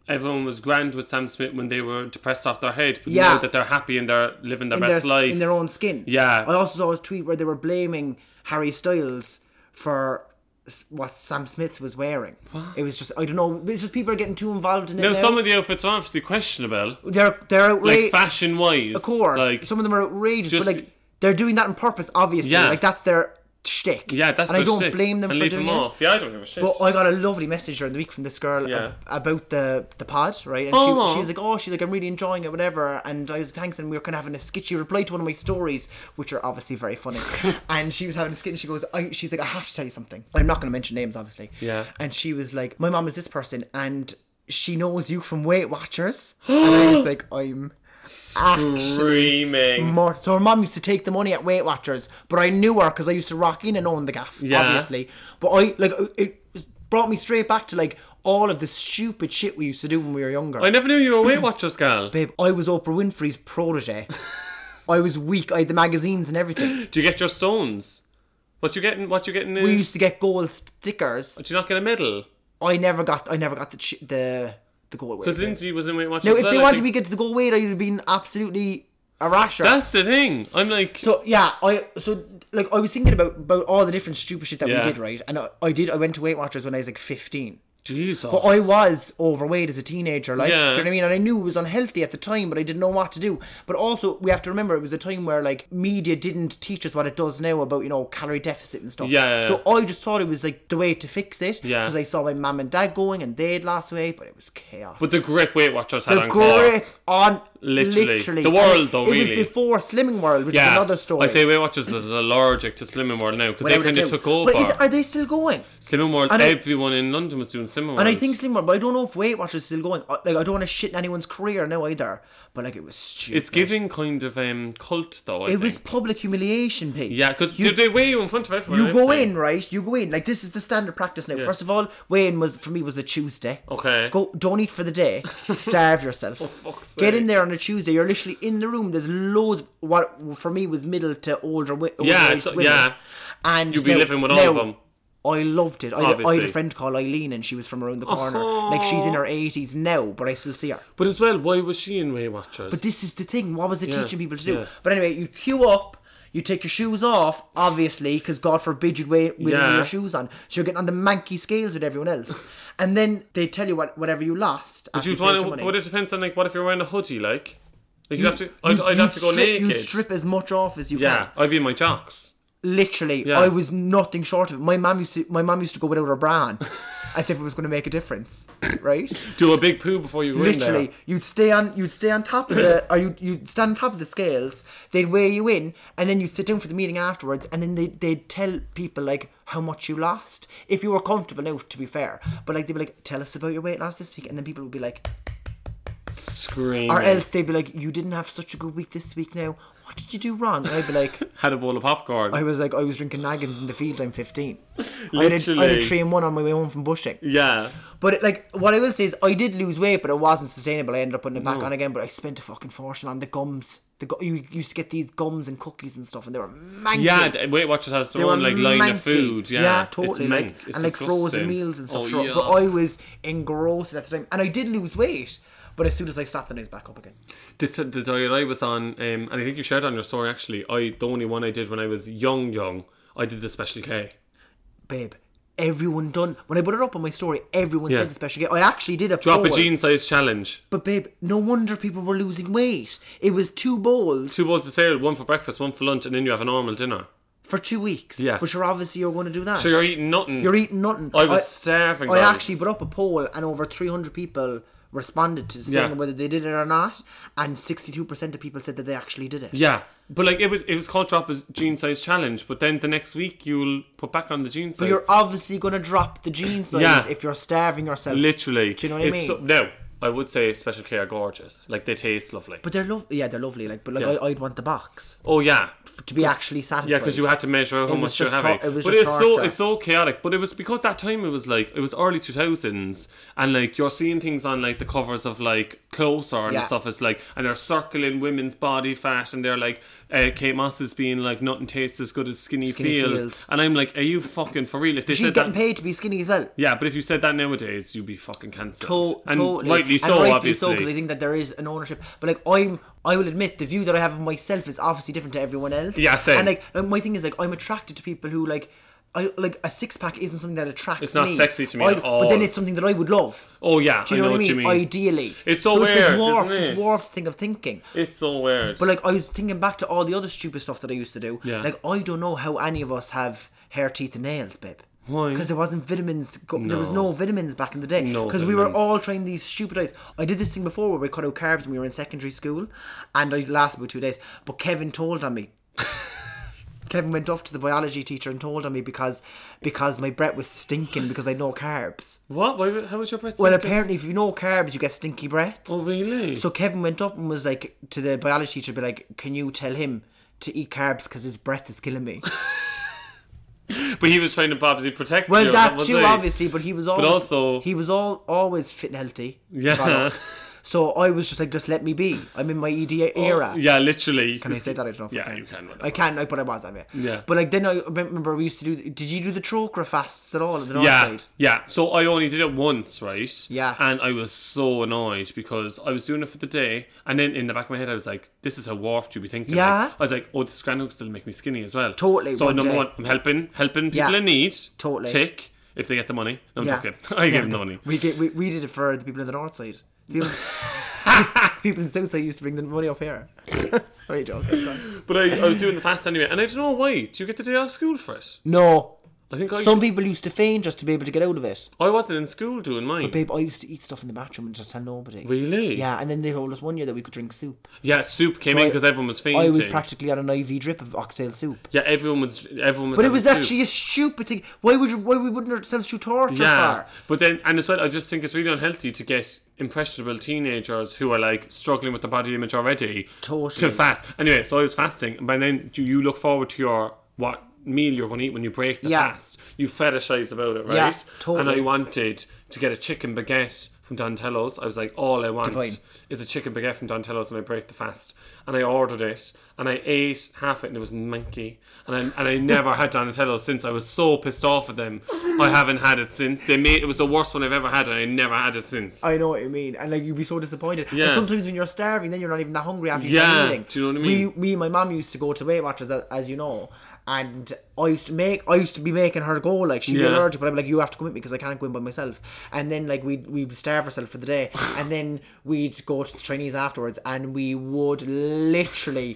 everyone was grand with Sam Smith when they were depressed off their head. But Yeah. now that they're happy and they're living their in best their, life. in their own skin. Yeah. I also saw a tweet where they were blaming Harry Styles for s- what Sam Smith was wearing. What? It was just, I don't know, it's just people are getting too involved in it Now, now. some of the outfits are obviously questionable. They're, they're outrageous. Like, fashion-wise. Of course. Like, some of them are outrageous, just- but like, they're doing that on purpose, obviously. Yeah. Like, that's their shtick. yeah, that's And their I don't shtick. blame them and for leave doing them it. off. Yeah, I don't give a shit. But I got a lovely message during the week from this girl Yeah. ab- about the the pod, right? And Oh. she, she was like, oh, she's like, I'm really enjoying it, whatever. And I was thanks, and we were kind of having a skit. She replied to one of my stories, which are obviously very funny. And she was having a skit, and she goes, I, she's like, I have to tell you something. I'm not going to mention names, obviously. Yeah. And she was like, my mom is this person, and she knows you from Weight Watchers. And I was like, I'm... Screaming. More. So her mum used to take the money at Weight Watchers, but I knew her because I used to rock in and own the gaff, Yeah. obviously. But I like it brought me straight back to like all of the stupid shit we used to do when we were younger. I never knew you were a Weight Watchers gal. Babe, I was Oprah Winfrey's protege. I was weak. I had the magazines and everything. Do you get your stones? What you getting? What you getting? In? We used to get gold stickers. Did you not get a medal? I never got. I never got the ch- the the gold weight. Because babe. Lindsay was in Weight Watchers. Now, if as well, they I wanted think. me to get to the gold weight, I would have been absolutely a rasher. That's the thing. I'm like. So yeah, I so like I was thinking about about all the different stupid shit that Yeah. we did, right? And I, I did. I went to Weight Watchers when I was like fifteen. Jesus. But I was overweight as a teenager, like, Yeah. do you know what I mean? And I knew it was unhealthy at the time, but I didn't know what to do. But also, we have to remember, it was a time where, like, media didn't teach us what it does now about, you know, calorie deficit and stuff. Yeah, yeah, yeah. So I just thought it was, like, the way to fix it. Yeah. Because I saw my mum and dad going, and they'd lost weight, but it was chaos. But the grip Weight Watchers had the on Cork. grip on... Literally. Literally. The world, And though, it really. It was before Slimming World, which Yeah. is another story. I say Weight Watchers is allergic to Slimming World now because they Whatever kind of do. took over. But is, are they still going? Slimming World, And I- everyone in London was doing Slimming World. And I think Slimming World, but I don't know if Weight Watchers is still going. I- Like, I don't want to shit in anyone's career now either. But, like, it was stupid. it's giving kind of um, cult, though, I It think. was public humiliation, Pete. Yeah, because You- they weigh you in front of everyone. You and go everything. in, right? You go in. Like, this is the standard practice now. First of all, weigh-in was, for me, was a Tuesday. Okay. Go, don't eat for the day. Starve yourself. fuck's Get sake. in there on a Tuesday. You're literally in the room. There's loads, what for me was middle to older, wi- older Yeah, aged it's- women. yeah. And You'd be now- living with all of now, them. I loved it. I, I had Obviously. a friend called Eileen, and she was from around the corner. Like, she's in her eighties now, but I still see her. But as well, why was she in Weight Watchers? But this is the thing. What was it Yeah, teaching people to do? yeah. But anyway, you queue up. You take your shoes off, obviously, because God forbid you'd weigh with Yeah. your shoes on. So you're getting on the manky scales with everyone else. And then they tell you what whatever you lost. But after you'd you want paid to, your money. but it depends on, like, what if you're wearing a hoodie, like? Like, you'd You- have to, I'd, you- I'd have you'd to go strip, naked. You'd strip as much off as you Yeah, can. I'd be in my jocks. Literally, Yeah. I was nothing short of it. My mum used to, my mum used to go without her bra on, as if it was going to make a difference, right? Do a big poo before you go in Literally, there. you'd stay on, you'd stay on top of the, or you you'd stand on top of the scales. They'd weigh you in, and then you'd sit down for the meeting afterwards, and then they they'd tell people like how much you lost, if you were comfortable now. To be fair, but like they'd be like, "Tell us about your weight loss this week," and then people would be like, Screaming. or else they'd be like, "You didn't have such a good week this week. Now, what did you do wrong?" And I'd be like. Had a bowl of popcorn. I was like, I was drinking naggins in the field. I'm fifteen. I had, a, I had a Literally. three and one on my way home from bushing. Yeah. But it, like, what I will say is, I did lose weight, but it wasn't sustainable. I ended up putting it back on again. But I spent a fucking fortune on the gums. The gu- you used to get these gums and cookies and stuff, and they were manky. Yeah, the Weight Watchers has their They were own, like, line manky. of food. Yeah, totally. It's Like, mank. It's and like frozen disgusting. meals and stuff. Oh, sure. yeah. But I was engrossed at the time, and I did lose weight. But as soon as I stopped, then I was back up again. The, the diet I was on, um, and I think you shared on your story actually, I the only one I did when I was young, young, I did the Special K. Babe, everyone done. When I put it up on my story, everyone Yeah. said the special. I actually did a Drop a poll. jean size challenge. But babe, no wonder people were losing weight. It was two bowls Two bowls of cereal, one for breakfast, one for lunch, and then you have a normal dinner. for two weeks. Yeah. But you're obviously you're going to do that. So you're eating nothing. You're eating nothing. I was starving, I guys. actually put up a poll, and over three hundred people responded to saying Yeah. whether they did it or not, and sixty-two percent of people said that they actually did it. Yeah, but like it was, it was called drop as jean size challenge. But then the next week you'll put back on the jean size. But you're obviously going to drop the jean size Yeah. if you're starving yourself. Literally. Do you know what I It's mean? So, no, I would say Special K are gorgeous. Like they taste lovely. But they're lovely. Yeah, they're lovely. Like, but like Yeah. I, I'd want the box. Oh yeah, to be actually satisfied. Yeah, because you had to measure out how It was much you're just having. tor- it was but just it's so torture. it's so chaotic. But it was because that time it was like it was early two thousands, and like you're seeing things on like the covers of like Closer and Yeah. stuff. It's like, and they're circling women's body fat, and they're like uh, Kate Moss is being like nothing tastes as good as skinny, Skinny feels. feels. And I'm like, are you fucking for real? If they She's said getting that, paid to be skinny as well. yeah, but if you said that nowadays, you'd be fucking cancelled. To- and totally. rightly so, and rightfully obviously. so, because I think that there is an ownership. But like I'm, I will admit the view that I have of myself is obviously different to everyone else. Yeah, same. And like, like my thing is like I'm attracted to people who like. I like a six pack isn't something that attracts It's not me. sexy to me I, at all. But then it's something that I would love. Oh yeah, Do you I know, know what I mean? you mean. Ideally, It's so it's weird, this warped, isn't it? this warped thing of thinking. It's so weird. But like I was thinking back to all the other stupid stuff that I used to do. Yeah. Like I don't know how any of us have hair, teeth, and nails, babe. Why? Because there wasn't vitamins. Go- There was No. no vitamins back in the day. No Because we were vitamins. all trying these stupid diets. I did this thing before where we cut out carbs when we were in secondary school, and I lasted about two days. But Kevin told on me. Kevin went up to the biology teacher and told on me because because my breath was stinking because I had no carbs. what? Why, how was your breath? Well, stinking? apparently, if you no carbs, you get stinky breath. Oh really? So Kevin went up and was like to the biology teacher, be like, "Can you tell him to eat carbs because his breath is killing me?" But he was trying to obviously protect Well, you. that was too, he? obviously, but he was always also- he was all always fit and healthy. Yeah. bollocks. So I was just like, just let me be. I'm in my E D era. Oh, yeah, literally. Can I say that? I don't know if Yeah, I can. you can. whatever. I can, like, but I was, I mean. Yeah. But like then I remember we used to do. Did you do the Trocra fasts at all at the north Yeah, side? yeah. So I only did it once, right? Yeah. And I was so annoyed because I was doing it for the day, and then in the back of my head I was like, "This is how warped you be thinking." Yeah. Like, I was like, "Oh, this grand will still make me skinny as well." Totally, So one number day. one, I'm helping, helping people Yeah. in need. Totally. Tick if they get the money. No, I'm Yeah. joking. I give them the money. We, get, we we did it for the people in the north side. People, people in the south side used to bring the money up here. Very joking. But I, I was doing the fast anyway, and I don't know why. Do you get the day off school for it? No. I think I. Some people used to feign just to be able to get out of it. I wasn't in school doing mine. Babe, I used to eat stuff in the bathroom and just tell nobody. Really? Yeah, and then they told us one year that we could drink soup. Yeah, soup came So in I- because everyone was fainting. I was practically on an I V drip of oxtail soup. Yeah, everyone was. Everyone was. But it having was soup. actually a stupid thing. Why would you? Why we wouldn't ourselves through torture Yeah, for? but then, and as well, I just think it's really unhealthy to get impressionable teenagers who are like struggling with their body image already Totally. to fast. Anyway, so I was fasting, and by then do you look forward to your what meal you're going to eat when you break the Yeah. fast. You fetishize about it, right? Yeah, totally. And I wanted to get a chicken baguette from Donatello's. I was like, all I want Divine. is a chicken baguette from Donatello's when I break the fast. And I ordered it, and I ate half it, and it was manky. And I, and I never had Donatello's since. I was so pissed off at them. I haven't had it since. They made it was the worst one I've ever had, and I never had it since. I know what you mean, and like you'd be so disappointed. Yeah. And sometimes when you're starving, then you're not even that hungry after you've Yeah, done eating. do you know what I mean? We, me and my mum used to go to Weight Watchers, as, as you know, and I used to make, I used to be making her go. Like she'd be Yeah. allergic, but I'm like, you have to come with me because I can't go in by myself. And then like we we would starve ourselves for the day, and then we'd go to the Chinese afterwards, and we would literally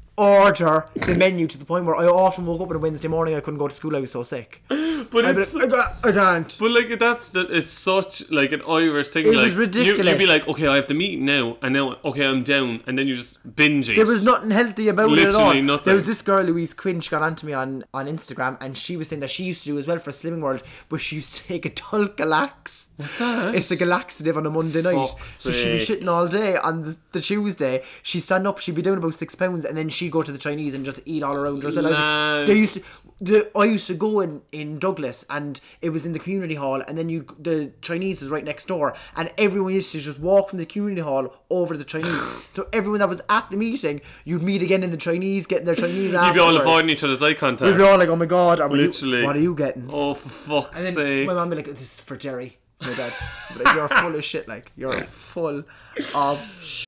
order the menu to the point where I often woke up on a Wednesday morning. I couldn't go to school. I was so sick. But I'd be it's like, I, can't, I can't. But like that's the, it's such like an Irish thing. It like, was ridiculous. You, you'd be like, okay, I have the meeting now, and now okay, I'm down, and then you just binge it. There was nothing healthy about it at all. Literally nothing. There was this girl, Louise Quinn, she got onto me on, on Instagram, and she was saying that she used to do as well for Slimming World, but she used to take a Dulcolax. What's that? It's a laxative on a Monday night. Fuck's So she'd be sake. shitting all day. On the, the Tuesday, she'd stand up, she'd be down about six pounds, and then she'd go to the Chinese and just eat all around herself. Lads. They used to, the, I used to go in, in Douglas, and it was in the community hall, and then you the Chinese was right next door, and everyone used to just walk from the community hall over to the Chinese. So everyone that was at the meeting, you'd meet again in the Chinese, getting their Chinese You'd be all afterwards. avoiding each other's eye contact. You'd be all like, oh my god, what are you- Literally. what are you getting? Oh, for fuck's And then sake! my mum would be like, this is for Jerry, my dad. But like, you're full of shit, like, you're full of shit.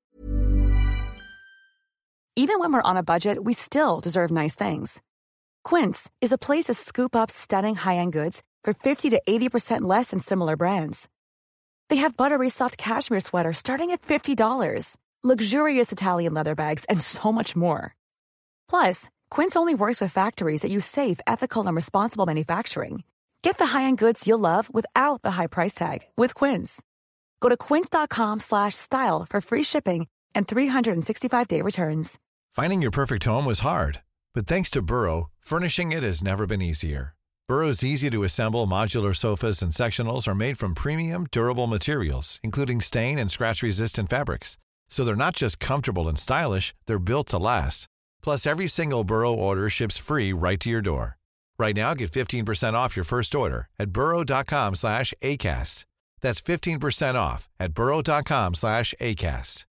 Even when we're on a budget, we still deserve nice things. Quince is a place to scoop up stunning high-end goods for fifty to eighty percent less than similar brands. They have buttery soft cashmere sweaters starting at fifty dollars, luxurious Italian leather bags, and so much more. Plus, Quince only works with factories that use safe, ethical, and responsible manufacturing. Get the high-end goods you'll love without the high price tag with Quince. Go to quince.com slash style for free shipping and three sixty-five day returns. Finding your perfect home was hard, but thanks to Burrow, furnishing it has never been easier. Burrow's easy-to-assemble modular sofas and sectionals are made from premium, durable materials, including stain and scratch-resistant fabrics. So they're not just comfortable and stylish, they're built to last. Plus, every single Burrow order ships free right to your door. Right now, get fifteen percent off your first order at burrow.com slash ACAST. That's fifteen percent off at burrow.com slash ACAST.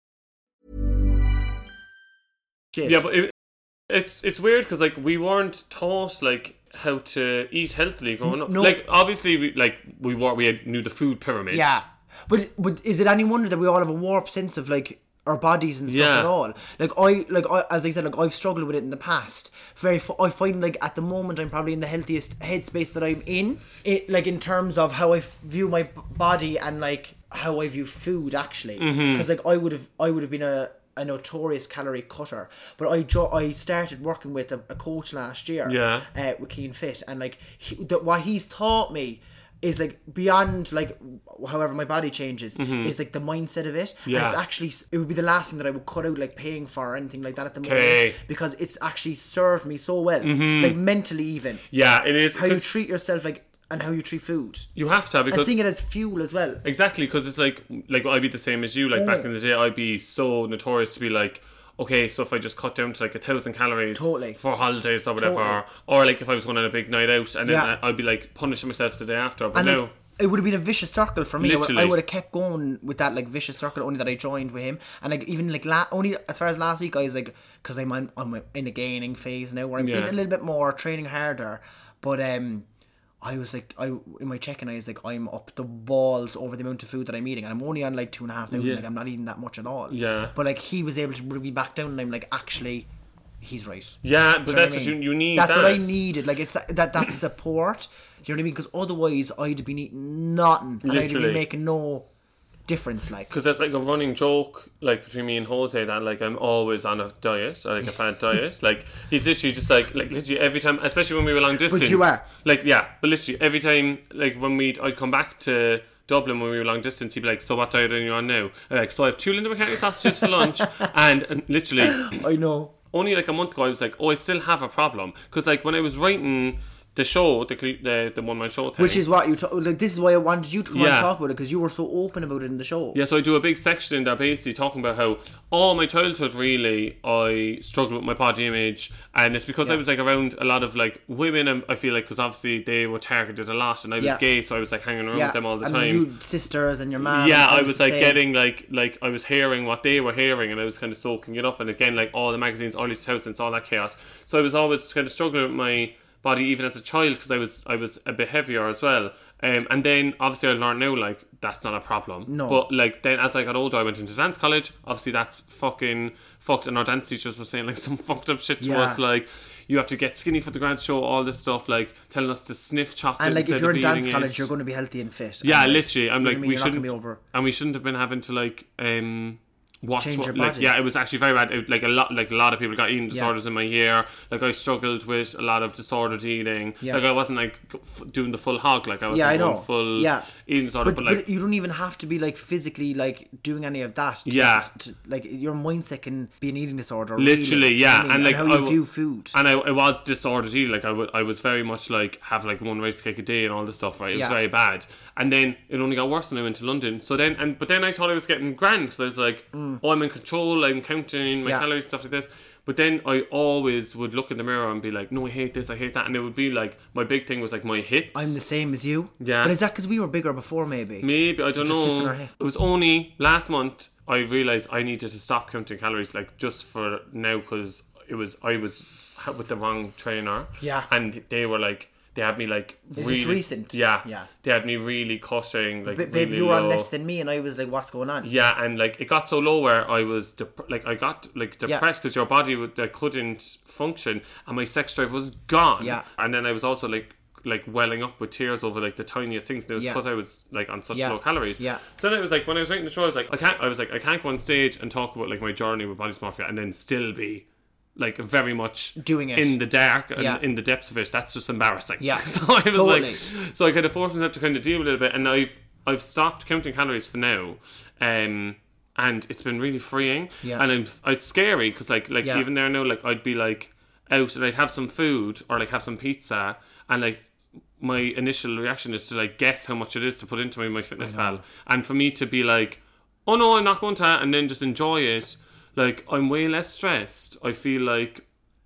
Yeah, but it, it's it's weird because like we weren't taught like how to eat healthily growing up. No. Like obviously we like we were we had, knew the food pyramid. Yeah. But but is it any wonder that we all have a warped sense of like our bodies and stuff Yeah. at all? Like I like I, as I said, like I've struggled with it in the past. Very, f- I find like at the moment I'm probably in the healthiest headspace that I'm in. It like in terms of how I f- view my b- body and like how I view food actually. Because like I would have I would have been a. a notorious calorie cutter, but I jo- I started working with a, a coach last year. Yeah. Uh, with Keen Fit, and like he, the, what he's taught me is like beyond like however my body changes is like the mindset of it. Yeah. And it's actually it would be the last thing that I would cut out like paying for or anything like that at the Okay. moment, because it's actually served me so well, like mentally even. Yeah, it is. How you 'cause treat yourself, like, and how you treat food, you have to and because seeing it as fuel as well. exactly because it's like like I'd be the same as you. Like back in the day, I'd be so notorious to be like, okay, so if I just cut down to like a thousand calories Totally. for holidays or whatever, Totally. or like if I was going on a big night out, and then Yeah. I- I'd be like punishing myself the day after. But And now, like, it would have been a vicious circle for me. I would, Literally. I would have kept going with that like vicious circle, only that I joined with him. And like even like la- only as far as last week, I was like, because I'm on, I'm in a gaining phase now where I'm Yeah. in a little bit more training harder. But um, I was like, I in my check-in, I was like, I'm up the balls over the amount of food that I'm eating, and I'm only on like two and a half thousand. Yeah. Like I'm not eating that much at all. Yeah. But like he was able to bring me back down, and I'm like, actually, he's right. yeah, but Do you know that's I what mean? you, you need. That's that. what I needed. Like it's that that, that support. Do you know what I mean? Because otherwise, I'd have been eating nothing, and I'd have Literally. been making no difference. Like, Because that's like a running joke, like between me and Jose, that like I'm always on a diet, or like a fat diet. Like he's literally just like, like literally every time, especially when we were long distance. you are. Like yeah, but literally every time, like when we, I'd come back to Dublin when we were long distance, he'd be like, "So what diet are you on now?" I'm like, "So I have two Linda McCartney sausages for lunch," and, and literally. I know. Only like a month ago, I was like, "Oh, I still have a problem," because like when I was writing the show, the cle- the the one man show thing, Which is what you talk. Like, this is why I wanted you to come Yeah. and talk about it, because you were so open about it in the show. yeah, so I do a big section in there basically talking about how all my childhood really I struggled with my body image, and it's because I was like around a lot of like women, and I feel like because obviously they were targeted a lot, and I was Yeah. gay, so I was like hanging around with them all the and time. you sisters and your mom. Yeah, I and was the like same. getting like like I was hearing what they were hearing, and I was kind of soaking it up. And again, like all the magazines, early two thousands, all that chaos. So I was always kind of struggling with my body even as a child, because I was I was a bit heavier as well. Um, and then obviously I learned now like that's not a problem. No. But like then as I got older, I went into dance college. Obviously that's fucking fucked, and our dance teachers were saying like some fucked up shit to Yeah. us, like you have to get skinny for the grand show, all this stuff, like telling us to sniff chocolate And like, instead if you're of in dance eating college, it. you're going to be healthy and fit. Yeah, and, like, literally. I'm you know like, what I mean? we You're not shouldn't, gonna be over. and we shouldn't have been having to like um watch Change what, your like body. yeah, it was actually very bad. It, like a lot, like a lot of people got eating disorders in my year. Like I struggled with a lot of disordered eating. Yeah. Like I wasn't like f- doing the full hog. Like I was Yeah, I going know. full Yeah. eating disorder. But, But, like but you don't even have to be like physically like doing any of that. to- Yeah. to- like your mindset can be an eating disorder. literally, really, yeah, you know what I and mean? like how I you w- view food. And I, I was disordered eating. Like I, w- I was very much like have like one rice cake a day and all this stuff. Right, it was Yeah. very bad. And then it only got worse when I went to London. So then, and but then I thought I was getting grand, because I was like, oh, I'm in control. I'm counting my Mm. Yeah. calories, stuff like this. But then I always would look in the mirror and be like, no, I hate this, I hate that. And it would be like, my big thing was like my hips. I'm the same as you. Yeah. But is that because we were bigger before, maybe? Maybe, I don't just sits in know. our head. It was only last month I realised I needed to stop counting calories, like just for now, because it was, I was with the wrong trainer. Yeah. And they were like, they had me like Is really this recent? Yeah. Yeah. They had me really cutting, like But really babe, you were on low. less than me, and I was like, "What's going on?" Yeah, and like it got so low where I was dep- like I got like depressed because your body would, like, couldn't function, and my sex drive was gone. Yeah. And then I was also like like welling up with tears over like the tiniest things. And it was Yeah. because I was like on such Yeah. low calories. Yeah. So then it was like when I was writing the show, I was like I can't. I was like I can't go on stage and talk about like my journey with body dysmorphia and then still be like very much Doing it. in the dark and Yeah. in the depths of it. That's just embarrassing. Yeah. So I was Totally. like, so I kind of forced myself to kind of deal with it a bit, and I've I've stopped counting calories for now, um, and it's been really freeing. Yeah. And I'm, it's scary because like like Yeah. even there now, like I'd be like out and I'd have some food or like have some pizza, and like my initial reaction is to like guess how much it is to put into my, my fitness pal, and for me to be like, oh no, I'm not going to, and then just enjoy it. Like I'm way less stressed. I feel like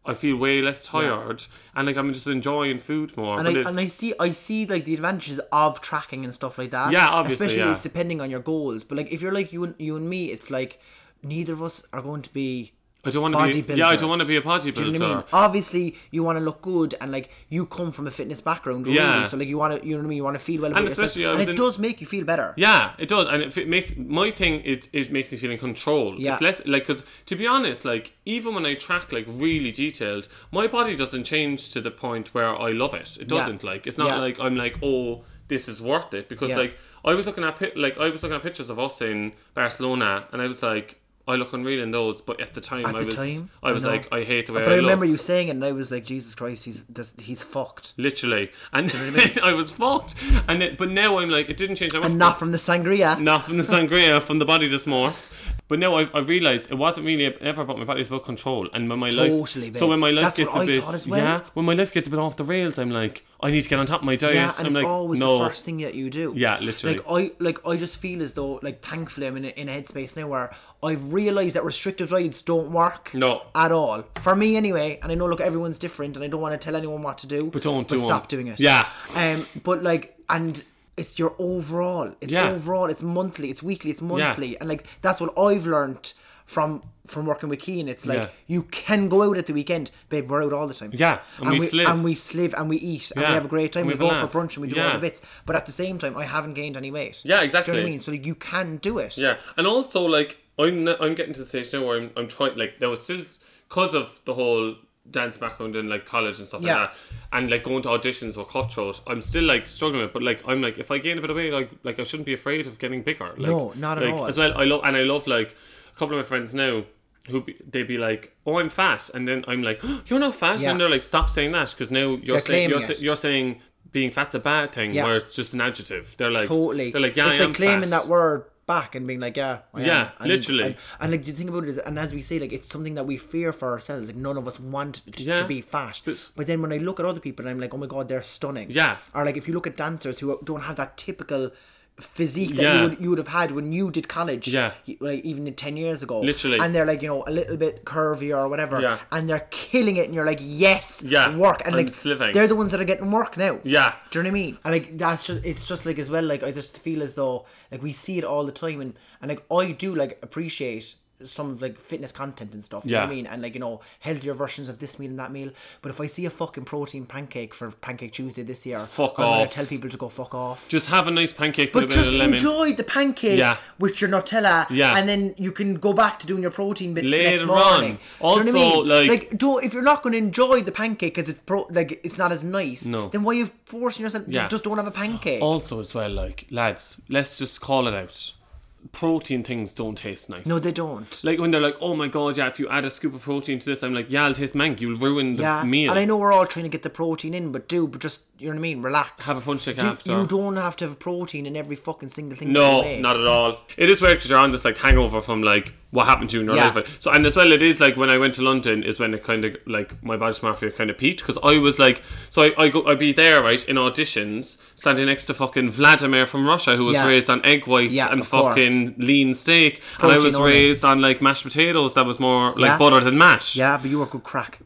I feel way less tired, yeah. and like I'm just enjoying food more. And but I it, and I see I see like the advantages of tracking and stuff like that. Yeah, obviously, especially yeah. it's depending on your goals. But like if you're like you and you and me, it's like neither of us are going to be. I don't want to be. Yeah, I don't want to be a bodybuilder. Do you know what I mean? Obviously, you want to look good, and like you come from a fitness background, really. Yeah. So like you want to, you know what I mean? You want to feel well about and yourself, especially, I and was it in, does make you feel better. Yeah, it does, and it, it makes my thing. It it makes me feel in control. Yeah. It's less like because to be honest, like even when I track like really detailed, my body doesn't change to the point where I love it. It doesn't. Yeah. Like it's not Yeah. like I'm like oh this is worth it because Yeah. like I was looking at pi- like I was looking at pictures of us in Barcelona, and I was like. I look unreal in those, but at the time At I the was time, I was I know. like I hate the way But I I remember look. you saying it, and I was like, Jesus Christ, he's this, he's fucked. Literally, and then I was fucked. And it, but now I'm like, it didn't change that much. And not from the sangria. Not from the sangria, from the body dysmorph. But now I, I realised it wasn't really ever about my body, it's about control. And when my Totally, life, babe. so when my life That's gets what a I bit, thought as well. yeah, when my life gets a bit off the rails, I'm like, I need to get on top of my diet. Yeah, and I'm it's like, always no. the first thing that you do. Yeah, literally. Like I, like I just feel as though, like, thankfully, I'm in a, in a headspace now where I've realised that restrictive diets don't work. No. At all. For me, anyway. And I know, look, everyone's different, and I don't want to tell anyone what to do. But don't do stop them. doing it. Yeah. Um. But like, and it's your overall. It's Yeah. overall. It's monthly. It's weekly. It's monthly. Yeah. And like, that's what I've learned from from working with Keane. It's like Yeah. you can go out at the weekend, babe. We're out all the time. Yeah, and we we slive. and we slive and we eat and Yeah, we have a great time. and We we have go a laugh. for brunch and we do Yeah. all the bits. But at the same time, I haven't gained any weight. Yeah, exactly. Do you know what I mean? So like, you can do it. Yeah, and also like I'm I'm getting to the stage now where I'm I'm trying like there was still because of the whole dance background in like college and stuff Yeah. like that, and like going to auditions with Cutthroat, I'm still like struggling with it. But like I'm like if I gain a bit of weight, like like I shouldn't be afraid of getting bigger. Like, No, not at like, all. As well, I love and I love like a couple of my friends now. Who be, they'd be like, oh, I'm fat, and then I'm like, oh, you're not fat, Yeah. and they're like, stop saying that because now you're They're saying you're, claiming sa- it. you're saying being fat's a bad thing, Yeah. where it's just an adjective. They're like, Totally. They're like, yeah, it's I like am claiming fat. that word back and being like, yeah, I Yeah, am. And, literally. And, and like the thing about it is, and as we say, like it's something that we fear for ourselves. Like none of us want to, Yeah. to be fat. But- But then when I look at other people, I'm like, oh my god, they're stunning. Yeah. Or like if you look at dancers who don't have that typical physique that Yeah. you would you would have had when you did college. Yeah. Like even ten years ago. Literally. And they're like, you know, a little bit curvy or whatever. Yeah. And they're killing it, and you're like, yes, Yeah, work. And I'm like sliving. they're the ones that are getting work now. Yeah. Do you know what I mean? And like that's just it's just like as well, like I just feel as though like we see it all the time, and, and like I do like appreciate some of like fitness content and stuff. You know Yeah. what I mean? And like, you know, healthier versions of this meal and that meal. But if I see a fucking protein pancake for Pancake Tuesday this year, Fuck I'm gonna off. tell people to go fuck off. Just have a nice pancake But with a bit just of lemon. enjoy the pancake Yeah. with your Nutella, Yeah. and then you can go back to doing your protein bits the next Later morning. on. Do you know what I Also, mean? like- like don't if you're not going to enjoy the pancake because it's pro, like it's not as nice. No. Then why are you forcing yourself? Yeah. Just don't have a pancake. Also, as well, like lads, let's just call it out. Protein things don't taste nice. No, they don't. Like when they're like, oh my god, yeah, if you add a scoop of protein to this, I'm like, yeah, I'll taste mank. You'll ruin the Yeah, meal. and I know we're all trying to get the protein in, but do, but just, you know what I mean, relax. Have a punch shake Do- after. You don't have to have protein in every fucking single thing. that No, you make. not at all. It is weird because you're on this like hangover from like what happened to you in your Yeah. life. So and as well, it is like when I went to London is when it kind of like my body dysmorphia kind of peaked because I was like, so I I go I'd be there right in auditions standing next to fucking Vladimir from Russia who was Yeah. raised on egg whites Yeah, and of course. fucking lean steak, and I Protein was only. raised on like mashed potatoes that was more like Yeah. butter than mash. Yeah, but you were good crack.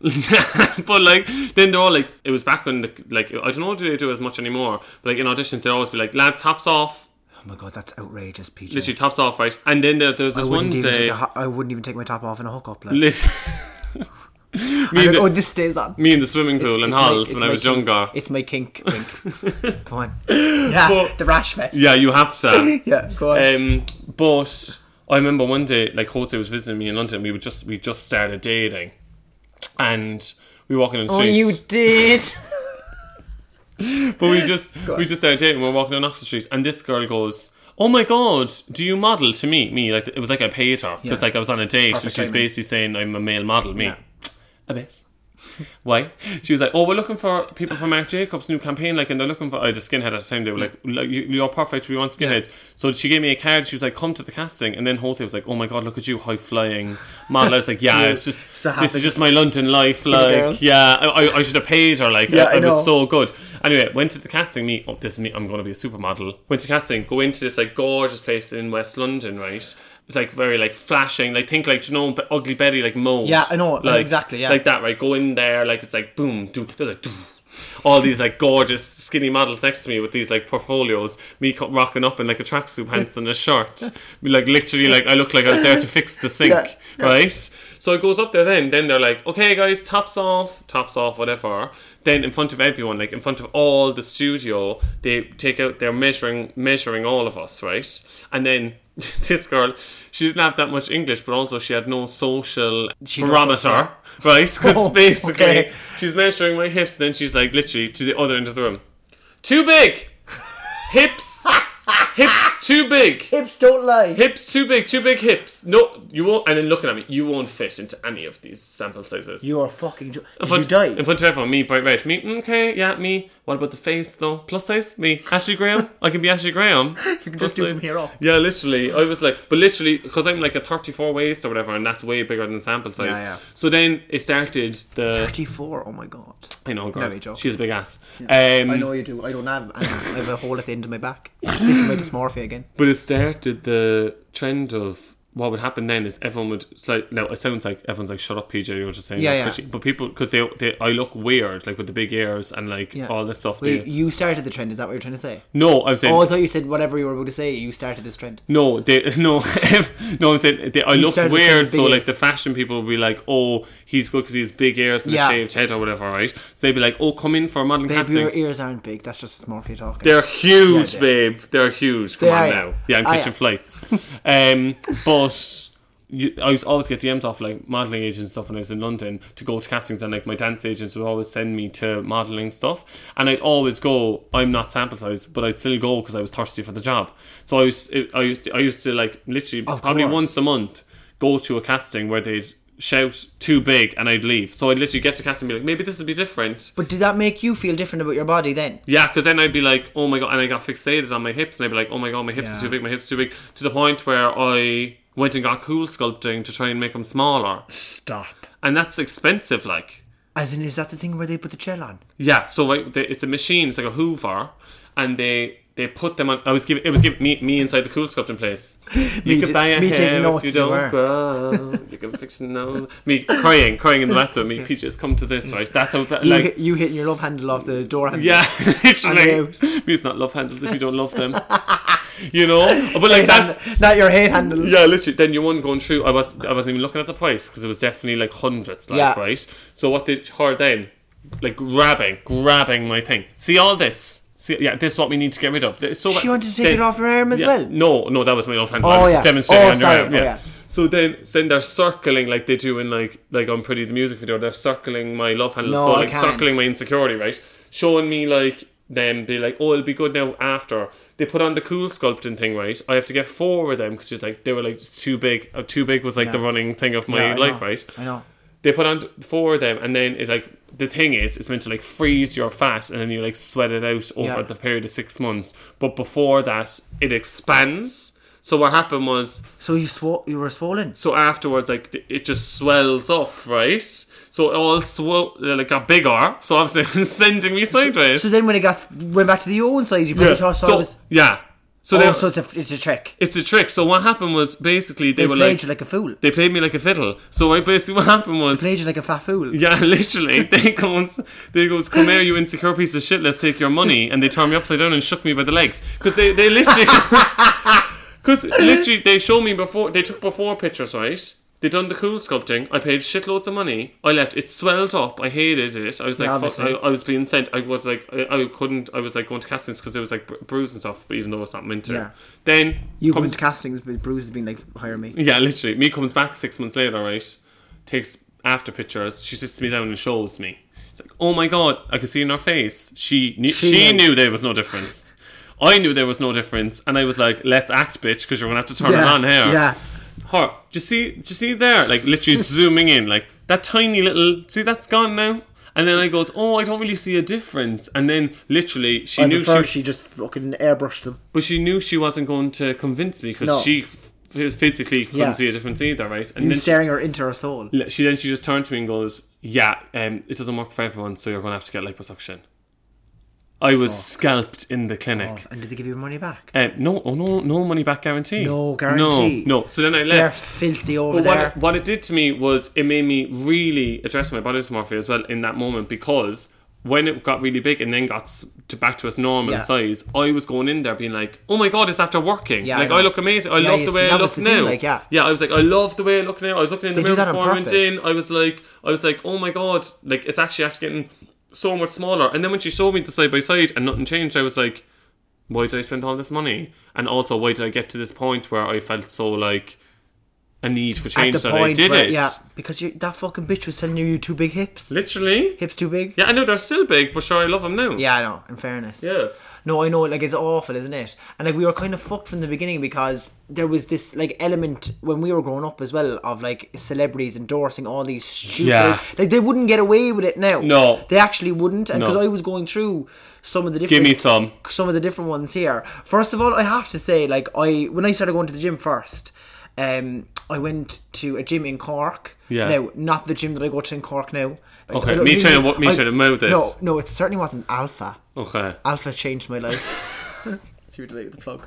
But like then they're all like it was back when the, like I don't know do they do as much anymore but like in auditions they'd always be like lads tops off Oh my god, that's outrageous, P J. literally tops off right and then there, there was I this one wouldn't, even day take a, ho- I wouldn't even take my top off in a hookup. Like. li- I'm me, like, and oh, the, this stays on. me in the swimming pool in It's my- Halls it's when I my was kink. younger It's my kink. Wink. Come on. Yeah, But- the rash vest. yeah you have to Yeah, go on. um, but I remember one day like Jose was visiting me in London we would just we just started dating and we were walking on the Oh, street you did. But we just we just started dating. We were walking on Oxford Street, and this girl goes, "Oh my god, do you model to me?" Me like it was like I paid her because Yeah. like I was on a date, Perfect and she was timing. basically saying I'm a male model. Me, Yeah. a bit. Why? She was like, "Oh, we're looking for people for Marc Jacobs' new campaign, like, and they're looking for." I had a skinhead at the time. They were like, like you, "You're perfect. We want skinhead." So she gave me a card. She was like, "Come to the casting," and then Jose was like, "Oh my god, look at you, high flying model." I was like, "Yeah, it's just So this is happy. just my London life." Skinny girl. Like, yeah, I, I, I should have paid her. Like, Yeah, I, I I was know. so good. Anyway, went to the casting. Me, oh, this is me. I'm going to be a supermodel. Went to casting. Go into this like gorgeous place in West London, right? it's like very like flashing, like think like, you know, Ugly Betty, like mold. Yeah, I know, like, exactly, yeah. Like that, right? Go in there, like it's like boom, do, there's like doof. All these like gorgeous skinny models next to me with these like portfolios, me co- rocking up in like a tracksuit pants and a shirt, me, like literally like I look like I was there to fix the sink, yeah, yeah. right? So it goes up there then, then they're like, okay guys, tops off, tops off, whatever. Then in front of everyone, like in front of all the studio, they take out, they're measuring, measuring all of us, right? And then this girl, she didn't have that much English, but also she had no social She barometer, knows right? Because Oh, basically, okay. she's measuring my hips, then she's like literally to the other end of the room. Too big! Hips! Hips too big! Hips don't lie. Hips too big, too big hips. No, you won't. And then looking at me, you won't fit into any of these sample sizes. You are fucking... Jo- in Did front, you die? in front of everyone, me bright red. Me, mm, okay, yeah, me. What about the face though? Plus size? Me, Ashley Graham. I can be Ashley Graham. You can just do from here up. Yeah, literally. I was like, but literally, because I'm like a thirty-four waist or whatever, and that's way bigger than sample size. Yeah, yeah. So then it started the. thirty-four, oh my god. I know, girl. No, you joke. She has a big ass. Um, I know you do. I don't have. I have a hole at the end of my back. This is my dysmorphia again. But it started the trend of what would happen then is everyone would it's like now it sounds like everyone's like shut up P J, you're just saying Yeah, that yeah. pretty, but people because they, they I look weird like with the big ears and like Yeah. all this stuff. Wait, They, you started the trend, is that what you're trying to say? no, I was saying Oh, I thought you said whatever you were about to say, you started this trend. no, they no no. I'm saying they, I You looked started weird, saying so big like ears. the fashion people would be like, oh, he's good because he has big ears and Yeah. a shaved head or whatever, right? So they'd be like, oh, come in for a modelling Babe, casting. your ears aren't big, that's just dysmorphia talking. They're huge, Yeah, babe. They're huge. Come They on are, now. yeah. Yeah, I'm Ah, catching yeah. flights. Um, but you, I used to always get D Ms off like modelling agents and stuff when I was in London to go to castings, and like my dance agents would always send me to modelling stuff, and I'd always go. I'm not sample size, but I'd still go because I was thirsty for the job. So I was, I used, to, I used to like literally Of probably course. once a month go to a casting where they'd shout too big and I'd leave. So I'd literally get to casting and be like, maybe this would be different. But did that make you feel different about your body then? Yeah, because then I'd be like, oh my god, and I got fixated on my hips, and I'd be like, oh my god, my hips Yeah. are too big, my hips are too big, to the point where I went and got cool sculpting to try and make them smaller, Stop. and that's expensive, like. As in, is that the thing where they put the gel on? Yeah, so like they, it's a machine, it's like a Hoover, and they they put them on. I was giving it was giving me me inside the cool sculpting place. You Me could t- buy a me taking hair notes if you you were. don't grow. You can fix your nose. Me crying, crying in the bathroom. Me peaches come to this, right? That's how You, like. hit, you hitting your love handle off the door handle. Yeah, literally. out. It's not love handles if you don't love them. You know, but like Hate that's handle- not your hate handle. yeah, literally. Then you one going through. I was I wasn't even looking at the price because it was definitely like hundreds, like Yeah. right. So what did her then? Like grabbing, grabbing my thing. See all this. See, yeah, this is what we need to get rid of. So She wanted to take then- it off her arm as yeah, well? No, no, that was my love handle. Oh, I was yeah. demonstrating Oh, on sorry. your arm. Oh, Yeah. yeah. So then, then they're circling like they do in like like on Pretty the music video. They're circling my love handle, No, so I like can't. circling my insecurity, right? Showing me like them be like, oh, it'll be good now after they put on the cool sculpting thing, right? I have to get four of them because she's like they were like too big. Uh, too big was like the running thing of my Yeah, I life, know. right? I know. They put on four of them, and then it like the thing is, it's meant to like freeze your fat, and then you like sweat it out over Yeah. the period of six months. But before that, it expands. So what happened was, So you swo- you were swollen? so afterwards, like th- it just swells up, right? So it all swo- like got bigger. So obviously, it was sending me sideways. So then when it got went back to the own size, you probably yeah. thought so So it was... yeah. So Oh, then so it's a, it's a trick. it's a trick. So what happened was basically they, They were played like you like a fool. they played me like a fiddle. So I basically what happened was. Played you like a fat fool. Yeah, literally. They goes, they goes, come here, you insecure piece of shit. Let's take your money. And they turned me upside down and shook me by the legs because they, they literally, because literally they showed me before. They took before pictures, right? They done the cool sculpting. I paid shitloads of money. I left. It swelled up. I hated it. I was like, Yeah, fuck, I, obviously. I was being sent. I was like, I, I couldn't. I was like going to castings because it was like bru- bruise and stuff. But even though it's not meant to. Yeah. Then You comes- went to castings, but Bruce has been like, hire me. yeah, literally. Me comes back six months later, right? Takes after pictures. She sits me down and shows me. It's like, oh my god, I could see in her face. She knew, She she, knew. knew there was no difference. I knew there was no difference, and I was like, let's act, bitch, because you're gonna have to turn it Yeah, on here. yeah. Her, do you see? Do you see there? Like literally zooming in, like that tiny little. See, that's gone now. And then I goes, oh, I don't really see a difference. And then literally, she I knew prefer she, she just fucking airbrushed them. but she knew she wasn't going to convince me because No. she f- physically couldn't Yeah. see a difference either, right? And You then she- staring her into her soul. she then she just turned to me and goes, yeah, um, it doesn't work for everyone, so you're going to have to get liposuction. I was scalped in the clinic. Oh, and did they give you money back? Uh, no, oh no, no money back guarantee. No guarantee. No, no. So then I They're left. filthy over But what there. it, what it did to me was it made me really address my body dysmorphia as well in that moment, because when it got really big and then got s- to back to its normal Yeah. size, I was going in there being like, oh my god, it's after working. Yeah, like I I, know. look amazing. I Yeah, love you the see, way I that look was the now. thing, like, yeah. yeah, I was like, I love the way I look now. I was looking in the They do mirror that on before I went purpose. in. I was like, I was like, oh my god, like it's actually after getting so much smaller. And then when she showed me the side by side and nothing changed, I was like, why did I spend all this money? And also, why did I get to this point where I felt so like a need for change At the that I point did where, it? yeah, because you, that fucking bitch was telling you you two big hips. Literally. Hips too big. Yeah, I know they're still big, but sure, I love them now. Yeah, I know. In fairness. Yeah. No, I know. Like, it's awful, isn't it? And like, we were kind of fucked from the beginning because there was this like element when we were growing up as well of like celebrities endorsing all these stupid. Yeah. Like, they wouldn't get away with it now. No. They actually wouldn't. And No. because I was going through some of the different. Give me some. Some of the different ones here. First of all, I have to say, like, I when I started going to the gym first, um, I went to a gym in Cork. Yeah. Now, not the gym that I go to in Cork now. Like, Okay, I don't me really- trying to- me I- trying to mouth this. No, no, it certainly wasn't Alpha. Okay. Alpha changed my life. She would like the plug.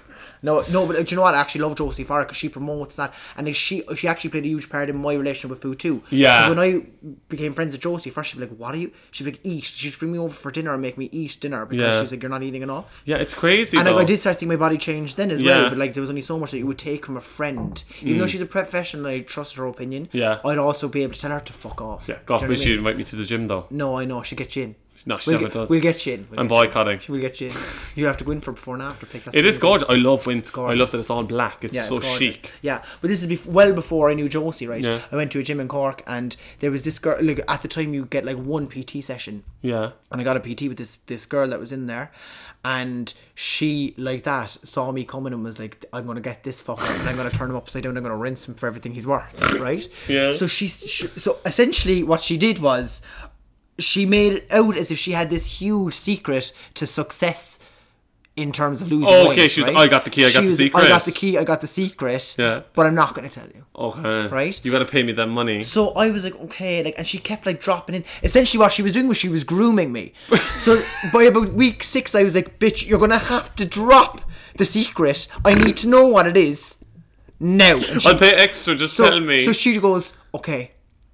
No, no, but uh, do you know what? I actually love Josie Farr because she promotes that, and then she she actually played a huge part in my relationship with food too. Yeah. 'Cause when I became friends with Josie, first she'd be like, "What are you?" She'd be like, "Eat." She'd bring me over for dinner and make me eat dinner because Yeah. she's like, "You're not eating enough." Yeah, it's crazy. And like, though. I did start seeing my body change then as Yeah. well, but like there was only so much that you would take from a friend. Even though she's a professional, I trusted her opinion. Yeah. I'd also be able to tell her to fuck off. Yeah, God Do you know forbid what I she'd mean? invite me to the gym though. No, I know. She'll get you in. No, she We'll never get, does. we'll get you in. We'll I'm get you in. boycotting. We'll get you in. You have to go in for before and after pick. That's It the is only thing. gorgeous. I love Wint. I gorgeous. love that it's all black. It's Yeah, so it's gorgeous. chic. Yeah, but this is bef- well before I knew Josie, right? Yeah. I went to a gym in Cork, and there was this girl. Like at the time, you get like one P T session, Yeah. and I got a P T with this this girl that was in there, and she like that saw me coming and was like, "I'm gonna get this fucker, and I'm gonna turn him upside down. I'm gonna rinse him for everything he's worth." Right? Yeah. So she, she so essentially what she did was, she made it out as if she had this huge secret to success in terms of losing Oh, weight. okay, she was, right? "I got the key, I got She the was, secret." I got the key, I got the secret. Yeah. But I'm not going to tell you. Okay. Right? You got to pay me that money. So I was like, okay, like, and she kept like dropping in. Essentially, what she was doing was she was grooming me. So by about week six, I was like, bitch, you're going to have to drop the secret. I need to know what it is now. And she- I'll pay extra. Just so, tell me. So she goes, okay,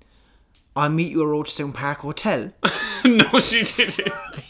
I'll meet you at Rochestone Park Hotel. No, she didn't.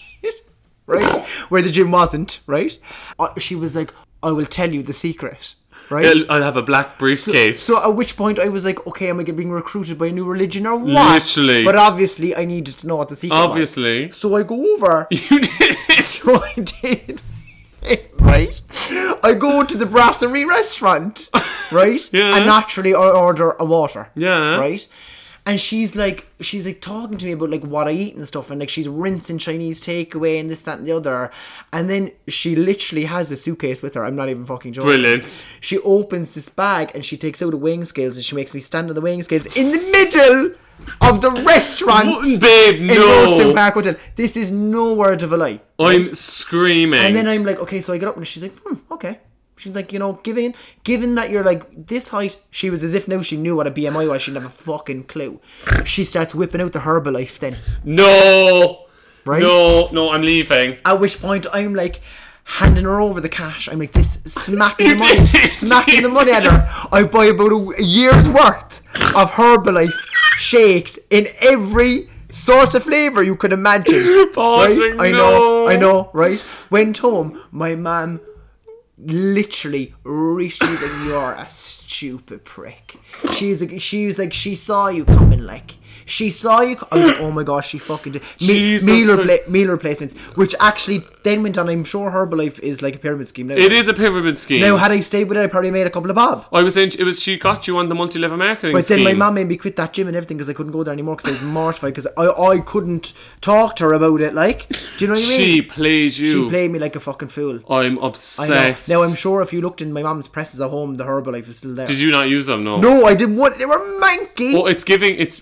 Right? Where the gym wasn't, right? Uh, she was like, I will tell you the secret, right? I'll, I'll have a black briefcase. So at which point I was like, okay, am I being recruited by a new religion or what? Literally. But obviously I needed to know what the secret Obviously. was. So I go over. You did. So I did. Right? I go to the Brasserie restaurant, right? Yeah. And naturally I order a water. Yeah. Right? And she's like, she's like talking to me about like what I eat and stuff, and like she's rinsing Chinese takeaway and this, that, and the other. And then she literally has a suitcase with her. I'm not even fucking joking. Brilliant. She opens this bag and she takes out the weighing scales and she makes me stand on the weighing scales in the middle of the restaurant. What, babe, in no. Rochestone Park Hotel. This is no word of a lie. I'm right? screaming. And then I'm like, okay, so I get up and she's like, hmm, okay. She's like, you know, given given that you're like this height, she was as if now she knew what a B M I was. She didn't have a fucking clue. She starts whipping out the Herbalife then. No. Right? No, no, I'm leaving. At which point I'm like handing her over the cash. I'm like this, smacking You the money, did, smacking you the money at her. I buy about a, a year's worth of Herbalife shakes in every sort of flavour you could imagine. Pausing, right? I no. know, I know, right? Went home, my mum literally reached me like, you're a stupid prick. She's like, she was like, she saw you coming, like. She saw you. Co- I was like, oh my gosh, she fucking did. Me- Jesus meal, Christ. repla- meal replacements, which actually then went on. I'm sure Herbalife is like a pyramid scheme now. It is a pyramid scheme. Now, had I stayed with it, I probably made a couple of bob. I was saying it was she got you on the multi-level marketing But scheme. then my mum made me quit that gym and everything because I couldn't go there anymore because I was mortified because I, I couldn't talk to her about it. Like, do you know what I mean? She played you. She played me like a fucking fool. I'm I know. obsessed. Now I'm sure if you looked in my mum's presses at home, the Herbalife is still there. Did you not use them? No. No, I didn't want. They were manky. Well, it's giving. It's it's a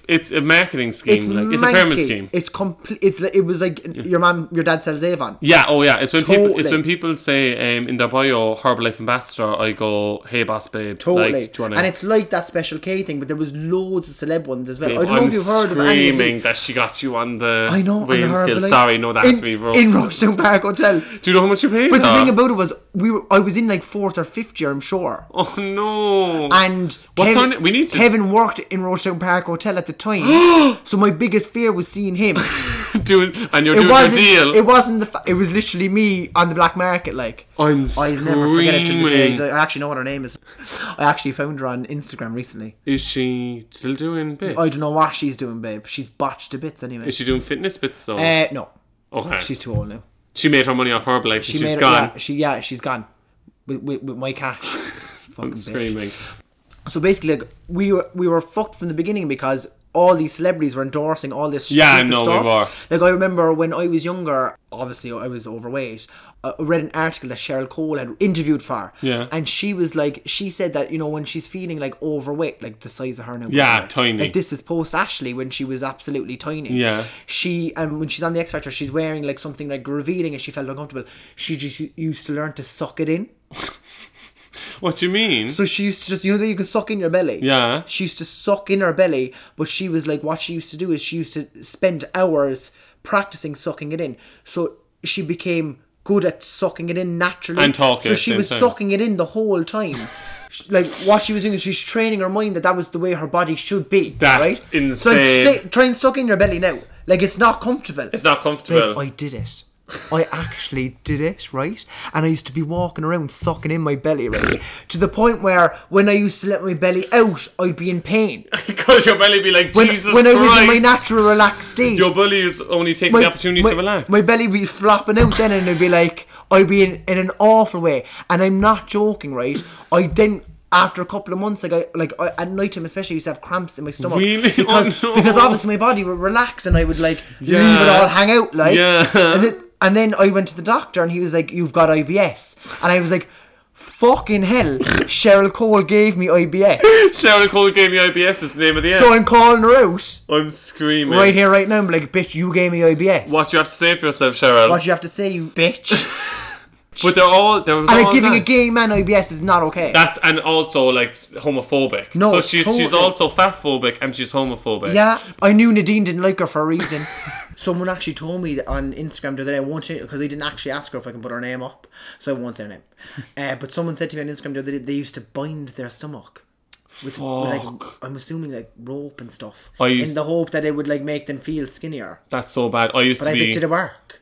marketing scheme. It's like, it's a pyramid manky. scheme. It's complete. It's like, it was like your mum, your dad sells Avon. Yeah, oh yeah. It's when people it's Totally. when people say um, in their bio Herbalife ambassador, I go, hey boss babe. Totally. Like, do you wanna... And it's like that Special K thing, but there was loads of celeb ones as well. Babe, I don't know I'm if you've heard of any of screaming these. that she got you on the I know, on the weighing scale. Herbalife. Sorry, no, that has in, to be wrong. in Rochestown Park Hotel. Do you know how much you paid? But the her? thing about it was, we were. I was in like fourth or fifth year, I'm sure. Oh no! And What's Kevin, our, we need to Kevin worked in Rochestown Park Hotel at the time, so my biggest fear was seeing him. do it, and you're It doing a wasn't. deal. It wasn't the. Fa- it was literally me on the black market. Like I'm I'll screaming. never forget it till the day. I actually know what her name is. I actually found her on Instagram recently. Is she still doing bits? I don't know what she's doing, babe. She's botched to bits anyway. Is she doing fitness bits though? Uh, no, okay. she's too old now. She made her money off Herbalife. She and she's made her- gone. Yeah, she yeah, she's gone with with, with my cash. Fucking I'm bitch. screaming. So basically, like, we were we were fucked from the beginning because all these celebrities were endorsing all this Yeah, stupid no, we stuff. were. Like I remember when I was younger, obviously I was overweight. I read an article that Cheryl Cole had interviewed for. Yeah. And she was like, she said that, you know, when she's feeling like overweight, like the size of her now. Yeah, like, tiny. Like this is post Ashley when she was absolutely tiny. Yeah. She, and when she's on the X Factor, she's wearing like something like revealing and she felt uncomfortable. She just used to learn to suck it in. What do you mean? So she used to just, you know that you can suck in your belly? Yeah. She used to suck in her belly, but she was like, what she used to do is she used to spend hours practicing sucking it in. So she became good at sucking it in naturally. And talking So at the she same was time. sucking it in the whole time. Like, what she was doing is she's training her mind that that was the way her body should be. That's right? So like, insane. say, try and suck in your belly now. Like, it's not comfortable. It's not comfortable. Babe, I did it. I actually did it, right? And I used to be walking around sucking in my belly, right? To the point where when I used to let my belly out, I'd be in pain. Because your belly be like, When, Jesus when I Christ. was in my natural relaxed state. Your belly is only taking my, the opportunity my, to relax. My belly would be flopping out then and it'd be like, I'd be in, in an awful way. And I'm not joking, right? I then... After a couple of months, like I, like I, at night time especially, I used to have cramps in my stomach. Really? Because, Oh, no. because obviously my body would relax and I would like Yeah. leave it all hang out, like. Yeah. And then, and then I went to the doctor and he was like, "You've got I B S," and I was like, "Fucking hell!" Cheryl Cole gave me I B S, Cheryl Cole gave me I B S is the name of the app. so I'm calling her out I'm screaming. right here, right now. I'm like, "Bitch, you gave me I B S." What do you have to say for yourself, Cheryl? What do you have to say, you bitch? But they're all... There was And all like giving that. a gay man I B S is not okay. That's and also like homophobic. No, so she's she's totally. also fatphobic and she's homophobic. Yeah, I knew Nadine didn't like her for a reason. Someone actually told me on Instagram the other day, I won't because I didn't actually ask her if I can put her name up, so I won't say her name. Uh, but someone said to me on Instagram the other day they used to bind their stomach with, with like, Fuck. I'm assuming like rope and stuff, I used- in the hope that it would like make them feel skinnier. That's so bad. I used But to I be... think did it work?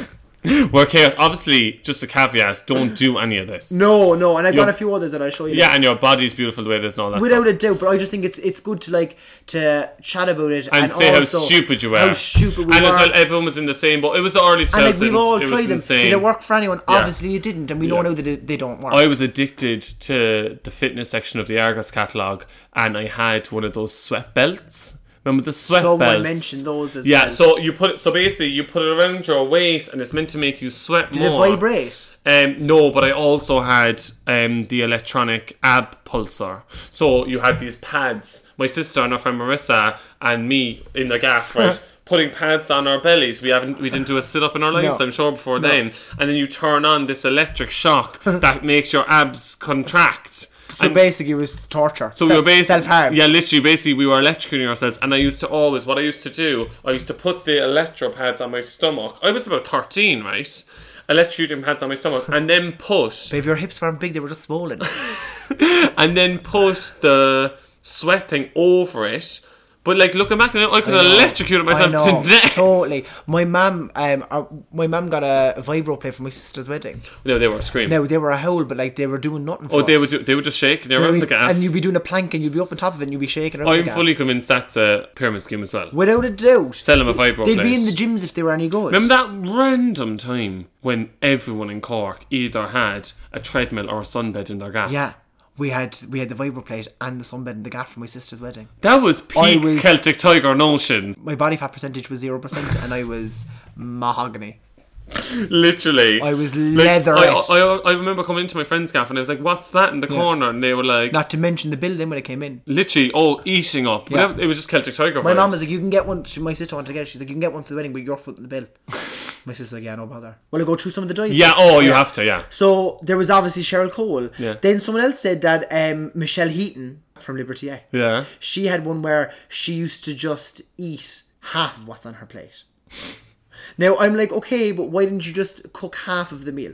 We're chaos. Obviously, just a caveat, don't do any of this. No, no, and I've got You're- a few others that I'll show you. Yeah, later. and your body's beautiful the way it is and all that Without stuff. a doubt, but I just think it's it's good to like to chat about it And, and, say also how stupid you were. How stupid we and were. as well, everyone was in the same boat. It was the early two And thousands. like we've all it was tried them. insane. Did it work for anyone? Yeah. Obviously it didn't, and we know Yeah. now that it, they don't work. I was addicted to the fitness section of the Argos catalogue, and I had one of those sweat belts. Remember the sweat Someone belts? mentioned those as yeah, well. so you put it, so basically you put it around your waist, and it's meant to make you sweat Did more. it vibrate? Um, no, but I also had um, the electronic ab pulsar. So you had these pads. My sister and her friend Marissa and me in the gaff, right, putting pads on our bellies. We haven't, we didn't do a sit up in our lives, No. I'm sure, before then. And then you turn on this electric shock that makes your abs contract. So And- basically, it was torture. so we were basically, self harm. yeah, literally, basically, we were electrocuting ourselves. And I used to always, what I used to do, I used to put the electro pads on my stomach. I was about thirteen, right? Electrocuting pads on my stomach, and then put, Baby, your hips weren't big; they were just swollen. and then put the sweat thing over it. But like looking back, I could have I know. electrocuted myself I know, to death. Totally. My mum, um, uh, my mum got a, a vibro plate for my sister's wedding. No, they were screaming. Now they were a hole, but like they were doing nothing. For oh, they us. would do, they would just shake. They You know were what I around the mean? gaff. And you'd be doing a plank, and you'd be up on top of it, and you'd be shaking around. the I'm gaff. fully convinced that's a pyramid scheme as well. Without a doubt. Sell them a vibro They'd plate. be in the gyms if they were any good. Remember that random time when everyone in Cork either had a treadmill or a sunbed in their gaff? Yeah. We had we had the vibro plate and the sunbed in the gaff for my sister's wedding. That was peak I was- Celtic Tiger notion. My body fat percentage was zero percent, and I was mahogany. Literally. I was Like, leather. I, I, I remember coming into my friend's gaff and I was like, what's that in the corner? And they were like, Not to mention the building when it came in. literally, oh, eating up. Yeah. Whatever, it was just Celtic Tiger My vibes. mum was like, you can get one. She, my sister wanted to get it. She's like, you can get one for the wedding, but you're footing the bill. My sister's like, yeah, no bother. Well, I go through some of the diets. Yeah, oh, you have to, yeah. So there was obviously Cheryl Cole. Yeah. Then someone else said that um, Michelle Heaton from Liberty X. Yeah. She had one where she used to just eat half of what's on her plate. Now I'm like, okay, but why didn't you just cook half of the meal?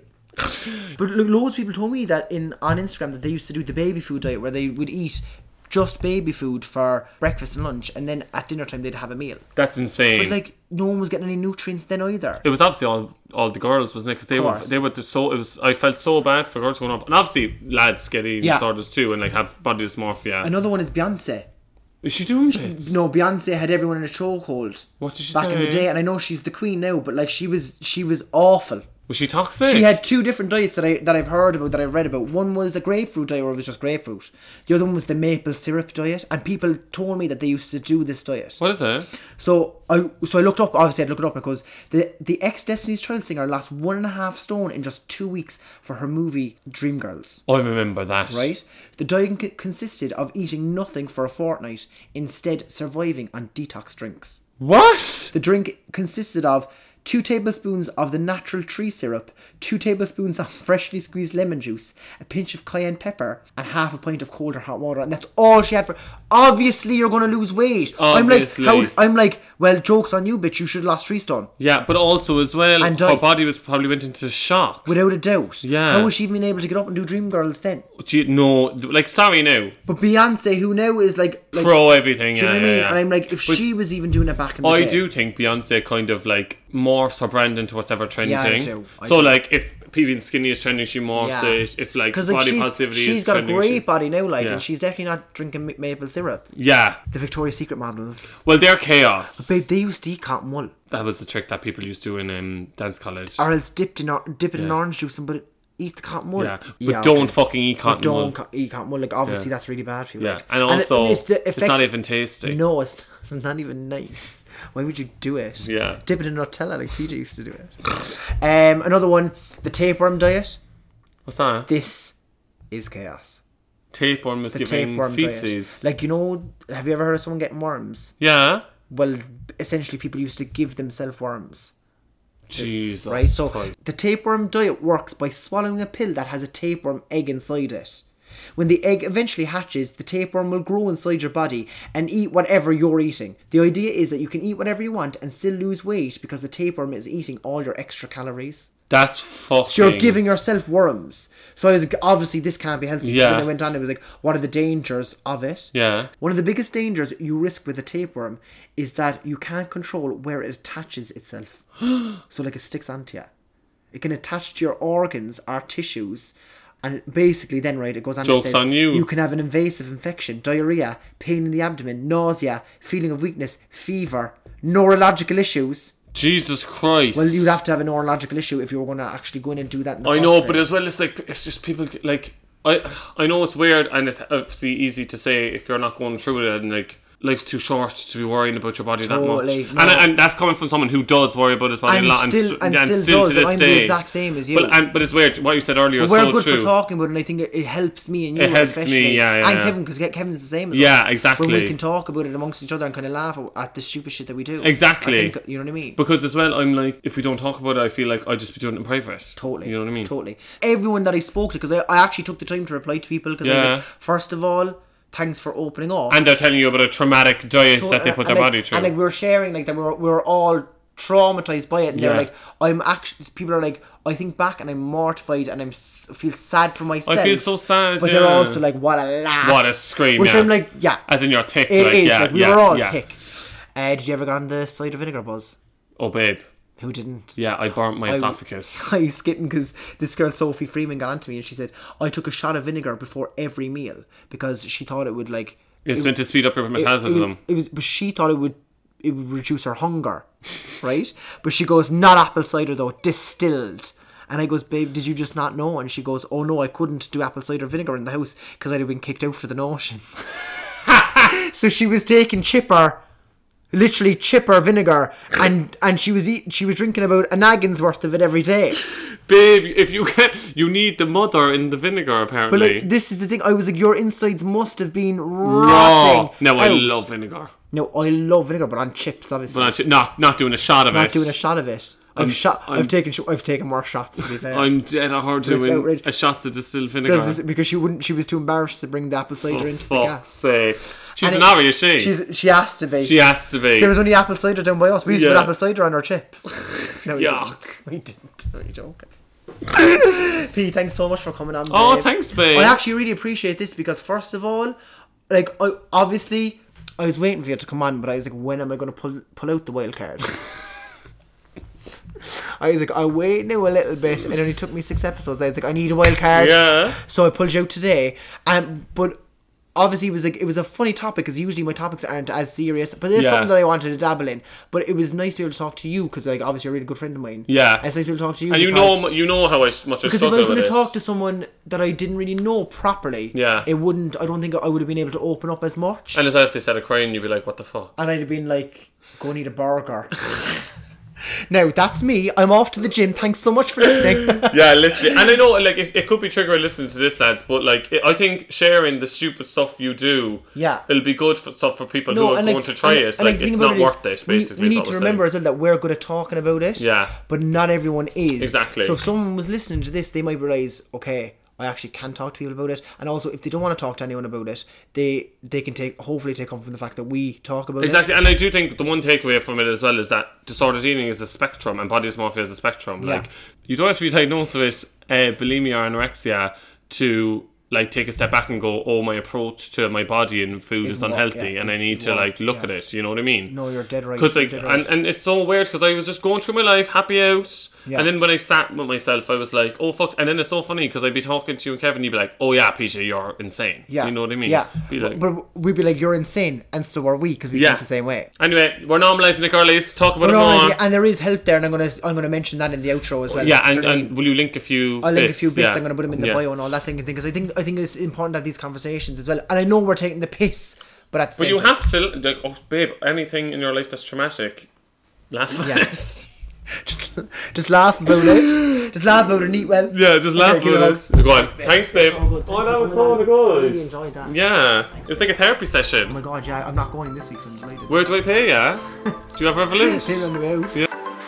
But lo- loads of people told me that in on Instagram that they used to do the baby food diet where they would eat just baby food for breakfast and lunch, and then at dinner time they'd have a meal. That's insane. But like, no one was getting any nutrients then either. It was obviously all all the girls, wasn't it? Because they were course. they were the so it was. I felt so bad for girls going up, and obviously lads get eating Yeah. disorders too, and like have body dysmorphia. Another one is Beyonce. Is she doing bits? No, Beyonce had everyone in a chokehold. What did she back say? in the day? And I know she's the queen now, but like she was, she was awful. Was she toxic? She had two different diets that I that I've heard about, that I've read about. One was a grapefruit diet, where it was just grapefruit. The other one was the maple syrup diet, and people told me that they used to do this diet. What is it? So I so I looked up. Obviously, I looked it up because the the ex Destiny's Child singer lost one and a half stone in just two weeks for her movie Dreamgirls. I remember that. Right? The diet c- consisted of eating nothing for a fortnight, instead surviving on detox drinks. What? The drink consisted of two tablespoons of the natural tree syrup, two tablespoons of freshly squeezed lemon juice, a pinch of cayenne pepper, and half a pint of cold or hot water. And that's all she had for... Obviously, you're going to lose weight. Obviously. I'm like, how, I'm like, well, joke's on you, bitch. You should have lost three stone. Yeah, but also as well, And her I- body was probably went into shock. Without a doubt. Yeah. How was she even able to get up and do Dreamgirls then? She, no, like sorry now, But Beyonce, who now is like... like pro everything. do you Yeah, know what I yeah, mean? yeah. And I'm like, if But she was even doing it back in the I day... do think Beyonce kind of like morphs her brand into what's ever trending. Yeah, I do. I so do. like if P B and Skinny is trending, she morphs Yeah. it. If like Because body like, she's, positivity she's is got a trending, great she- body now, like, Yeah. and she's definitely not drinking ma- maple syrup. Yeah. The Victoria's Secret models. Well, they're chaos. Babe, they used to eat cotton wool. That was the trick that people used to do in um, dance college. Or else dipped in or, dip it in Yeah. orange juice and but eat the cotton wool. Yeah, but don't fucking eat cotton But don't wool. co- eat cotton wool. Like, obviously Yeah. that's really bad for you. Yeah, like. and also it- it's, the effects- not even tasty. No, it's, it's not even nice. Why would you do it? Yeah. Dip it in Nutella like P J used to do it. Um, another one, the tapeworm diet. What's that? This is chaos. Tapeworm is The giving tapeworm feces. diet. Like, you know, have you ever heard of someone getting worms? Yeah. Well, essentially people used to give themselves worms. Jesus. Right? So Christ. the tapeworm diet works by swallowing a pill that has a tapeworm egg inside it. When the egg eventually hatches, the tapeworm will grow inside your body and eat whatever you're eating. The idea is that you can eat whatever you want and still lose weight because the tapeworm is eating all your extra calories. That's fucking. So you're giving yourself worms. So I was like, obviously this can't be healthy. Yeah. So then I went on, it was like, what are the dangers of it? Yeah. One of the biggest dangers you risk with a tapeworm is that you can't control where it attaches itself. So like it sticks onto you. It can attach to your organs or tissues, and basically then, right, it goes on. Joke's and says, on you. You can have an invasive infection, diarrhea, pain in the abdomen, nausea, feeling of weakness, fever, neurological issues. Jesus Christ. Well, you'd have to have a neurological issue if you were going to actually go in and do that in the I first know, place. but as well, it's like it's just people like I. I know it's weird, and it's obviously easy to say if you're not going through it, and like life's too short to be worrying about your body Totally, that no. much. And and that's coming from someone who does worry about his body And a lot, still- and, and st- still does, to this I'm the day. exact same as you. But and but it's weird. What you said earlier But is we're so good true. for talking about it, and I think it, it helps me and you. It helps me, especially. yeah, yeah, And yeah. Kevin, because Kevin's the same as Yeah, us. exactly. When we can talk about it amongst each other and kind of laugh at the stupid shit that we do. Exactly. I think, you know what I mean? Because as well, I'm like, if we don't talk about it, I feel like I'd just be doing it in private. Totally. You know what I mean? Totally. Everyone that I spoke to, because I, I actually took the time to reply to people, because I was Yeah. like, first of all, thanks for opening up. And they're telling you about a traumatic diet To- that they put and their like, body through. And like we were sharing, like that we were, we were all traumatized by it, and Yeah. they're like, I'm actually, people are like, I think back and I'm mortified and I'm s- feel sad for myself. I feel so sad. But yeah. they're also like, what a laugh. What a scream. Which yeah. I'm like, yeah. As in you're tick. It like, is, yeah, like we yeah, were all yeah. tick. Uh, did you ever get on the cider vinegar buzz? Oh, babe. Who didn't? Yeah, I burnt my I- esophagus. I was skipping because this girl Sophie Freeman got onto me and she said, I took a shot of vinegar before every meal because she thought it would like... It's it- meant to speed up your it, metabolism. it, it was, but she thought it would it would reduce her hunger, right? But she goes, not apple cider though, distilled. And I goes, babe, did you just not know? And she goes, oh no, I couldn't do apple cider vinegar in the house because I'd have been kicked out for the notions. So she was taking chipper literally chipper vinegar, and and she was eating, she was drinking about a naggin's worth of it every day. Babe, if you get, you need the mother in the vinegar apparently. But like, this is the thing. I was like, your insides must have been raw. rotting. No, I out. love vinegar. No, I love vinegar, but on chips, obviously. But not, not not doing a shot of not it. doing a shot of it. I've I'm- shot. I'm- I've taken. sh- I've taken more shots. To be fair, I'm dead at her It's doing outrageous. a shots of distilled vinegar. Because- because she wouldn't. She was too embarrassed to bring the apple cider For into the fuck's gas. sake. She's And an it- Ari, is she? She's, she has to be. She has to be. There was only apple cider down by us. We used to Yeah. put apple cider on our chips. No, we Yuck. didn't. We didn't. No, you're joking. P, thanks so much for coming on. Oh, babe. thanks, babe. I actually really appreciate this because, first of all, like, I, obviously, I was waiting for you to come on, but I was like, when am I going to pull pull out the wild card? I was like, I'll wait now a little bit, and it only took me six episodes. I was like, I need a wild card. Yeah. So I pulled you out today, um, but obviously it was like it was a funny topic because usually my topics aren't as serious, but it's Yeah. something that I wanted to dabble in. But it was nice to be able to talk to you because, like, obviously you're a really good friend of mine. Yeah. And it's nice to be able to talk to you. And you because- know, you know how I, much I because if struggle I was with going to this. talk to someone that I didn't really know properly, Yeah. it wouldn't. I don't think I would have been able to open up as much. And as if they started crying, you'd be like, what the fuck? And I'd have been like, go and eat a burger. Now, that's me. I'm off to the gym. Thanks so much for listening. Yeah, literally. And I know, like, it, it could be triggering listening to this, lads, but, like, it, I think sharing the stupid stuff you do, Yeah. it'll be good for stuff for people who are and going like- to try and- it. and Like, the thing it's about not it is worth it, we- basically. We, is need what to we're remember saying. as well that we're good at talking about it. Yeah. But not everyone is. Exactly. So if someone was listening to this, they might realise, okay, I actually can talk to people about it. And also, if they don't want to talk to anyone about it, they they can take hopefully take comfort from the fact that we talk about Exactly, it. and I do think the one takeaway from it as well is that disordered eating is a spectrum and body dysmorphia is a spectrum. Yeah. Like, you don't have to be diagnosed with uh, bulimia or anorexia to like take a step back and go, oh, my approach to my body and food Is is what- unhealthy, yeah, and I is- need is to what- like look yeah. at it. You know what I mean? No, you're dead right. Because like, You're dead right. and, and it's so weird because I was just going through my life, happy out, Yeah. and then when I sat with myself, I was like, oh fuck, and then it's so funny because I'd be talking to you and Kevin, you'd be like, oh yeah, Peter, you're insane. Yeah. You know what I mean? Yeah. Be like, But we'd be like, you're insane, and so are we, because we Yeah. think the same way. anyway, we're normalising it, girlies. Talk about But it no, more. and, and there is help there, and I'm gonna I'm gonna mention that in the outro as well. Yeah, Do you and, know what I mean? and will you link a few I'll link a few bits. Yeah. I'm going to put them in the Yeah. bio and all that thing and thing because I think I think it's important to have these conversations as well. And I know we're taking the piss, but at the But same you time, have to, like, oh, babe, anything in your life that's traumatic, laugh at Yeah. it. just just laugh about it. Just laugh about it and eat well. Yeah, just laugh give about it it. Go on. babe. Thanks, babe. So good. Oh, Thanks that for was coming so on. I really good. enjoyed that. Yeah, it was like a therapy Oh session. my god, yeah, I'm not going this week, so I'm delighted. Where do I pay ya? Do you have Revolut? Pay on the way out. Yeah.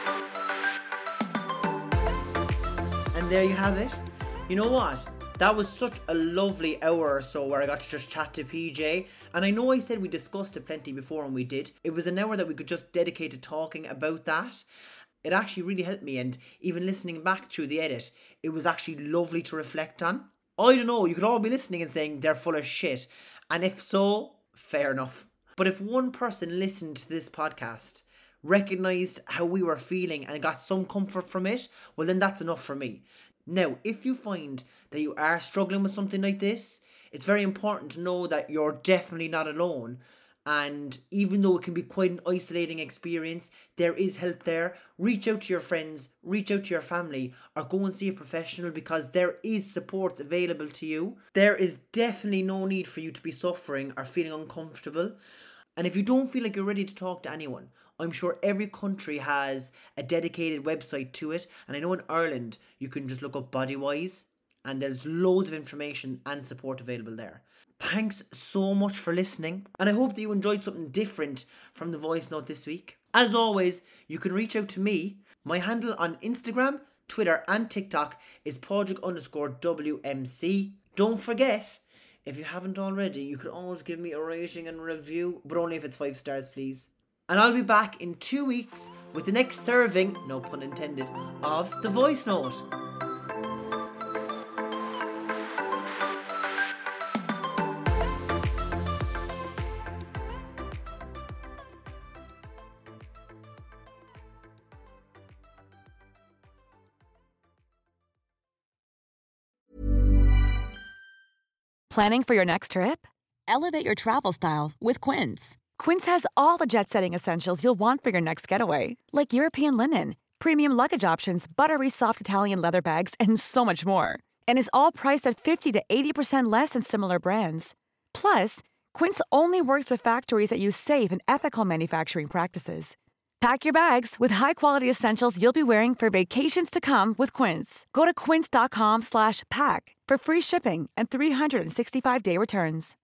And there you have it. You know what? That was such a lovely hour or so where I got to just chat to P J. And I know I said we discussed it plenty before, and we did. It was an hour that we could just dedicate to talking about that. It actually really helped me, and even listening back through the edit, it was actually lovely to reflect on. I don't know, you could all be listening and saying they're full of shit. And if so, fair enough. But if one person listened to this podcast, recognised how we were feeling and got some comfort from it, well then that's enough for me. Now, if you find that you are struggling with something like this, it's very important to know that you're definitely not alone. And even though it can be quite an isolating experience, there is help there. Reach out to your friends, reach out to your family, or go and see a professional because there is support available to you. There is definitely no need for you to be suffering or feeling uncomfortable. And if you don't feel like you're ready to talk to anyone, I'm sure every country has a dedicated website to it. And I know in Ireland, you can just look up Bodywise and there's loads of information and support available there. Thanks so much for listening. And I hope that you enjoyed something different from the voice note this week. As always, you can reach out to me. My handle on Instagram, Twitter and TikTok is Padraig underscore W M C. Don't forget, if you haven't already, you can always give me a rating and review, but only if it's five stars, please. And I'll be back in two weeks with the next serving, no pun intended, of the voice note. Planning for your next trip? Elevate your travel style with Quince. Quince has all the jet-setting essentials you'll want for your next getaway, like European linen, premium luggage options, buttery soft Italian leather bags, and so much more. And is all priced at fifty to eighty percent less than similar brands. Plus, Quince only works with factories that use safe and ethical manufacturing practices. Pack your bags with high-quality essentials you'll be wearing for vacations to come with Quince. Go to quince.com slash pack for free shipping and three sixty-five day returns.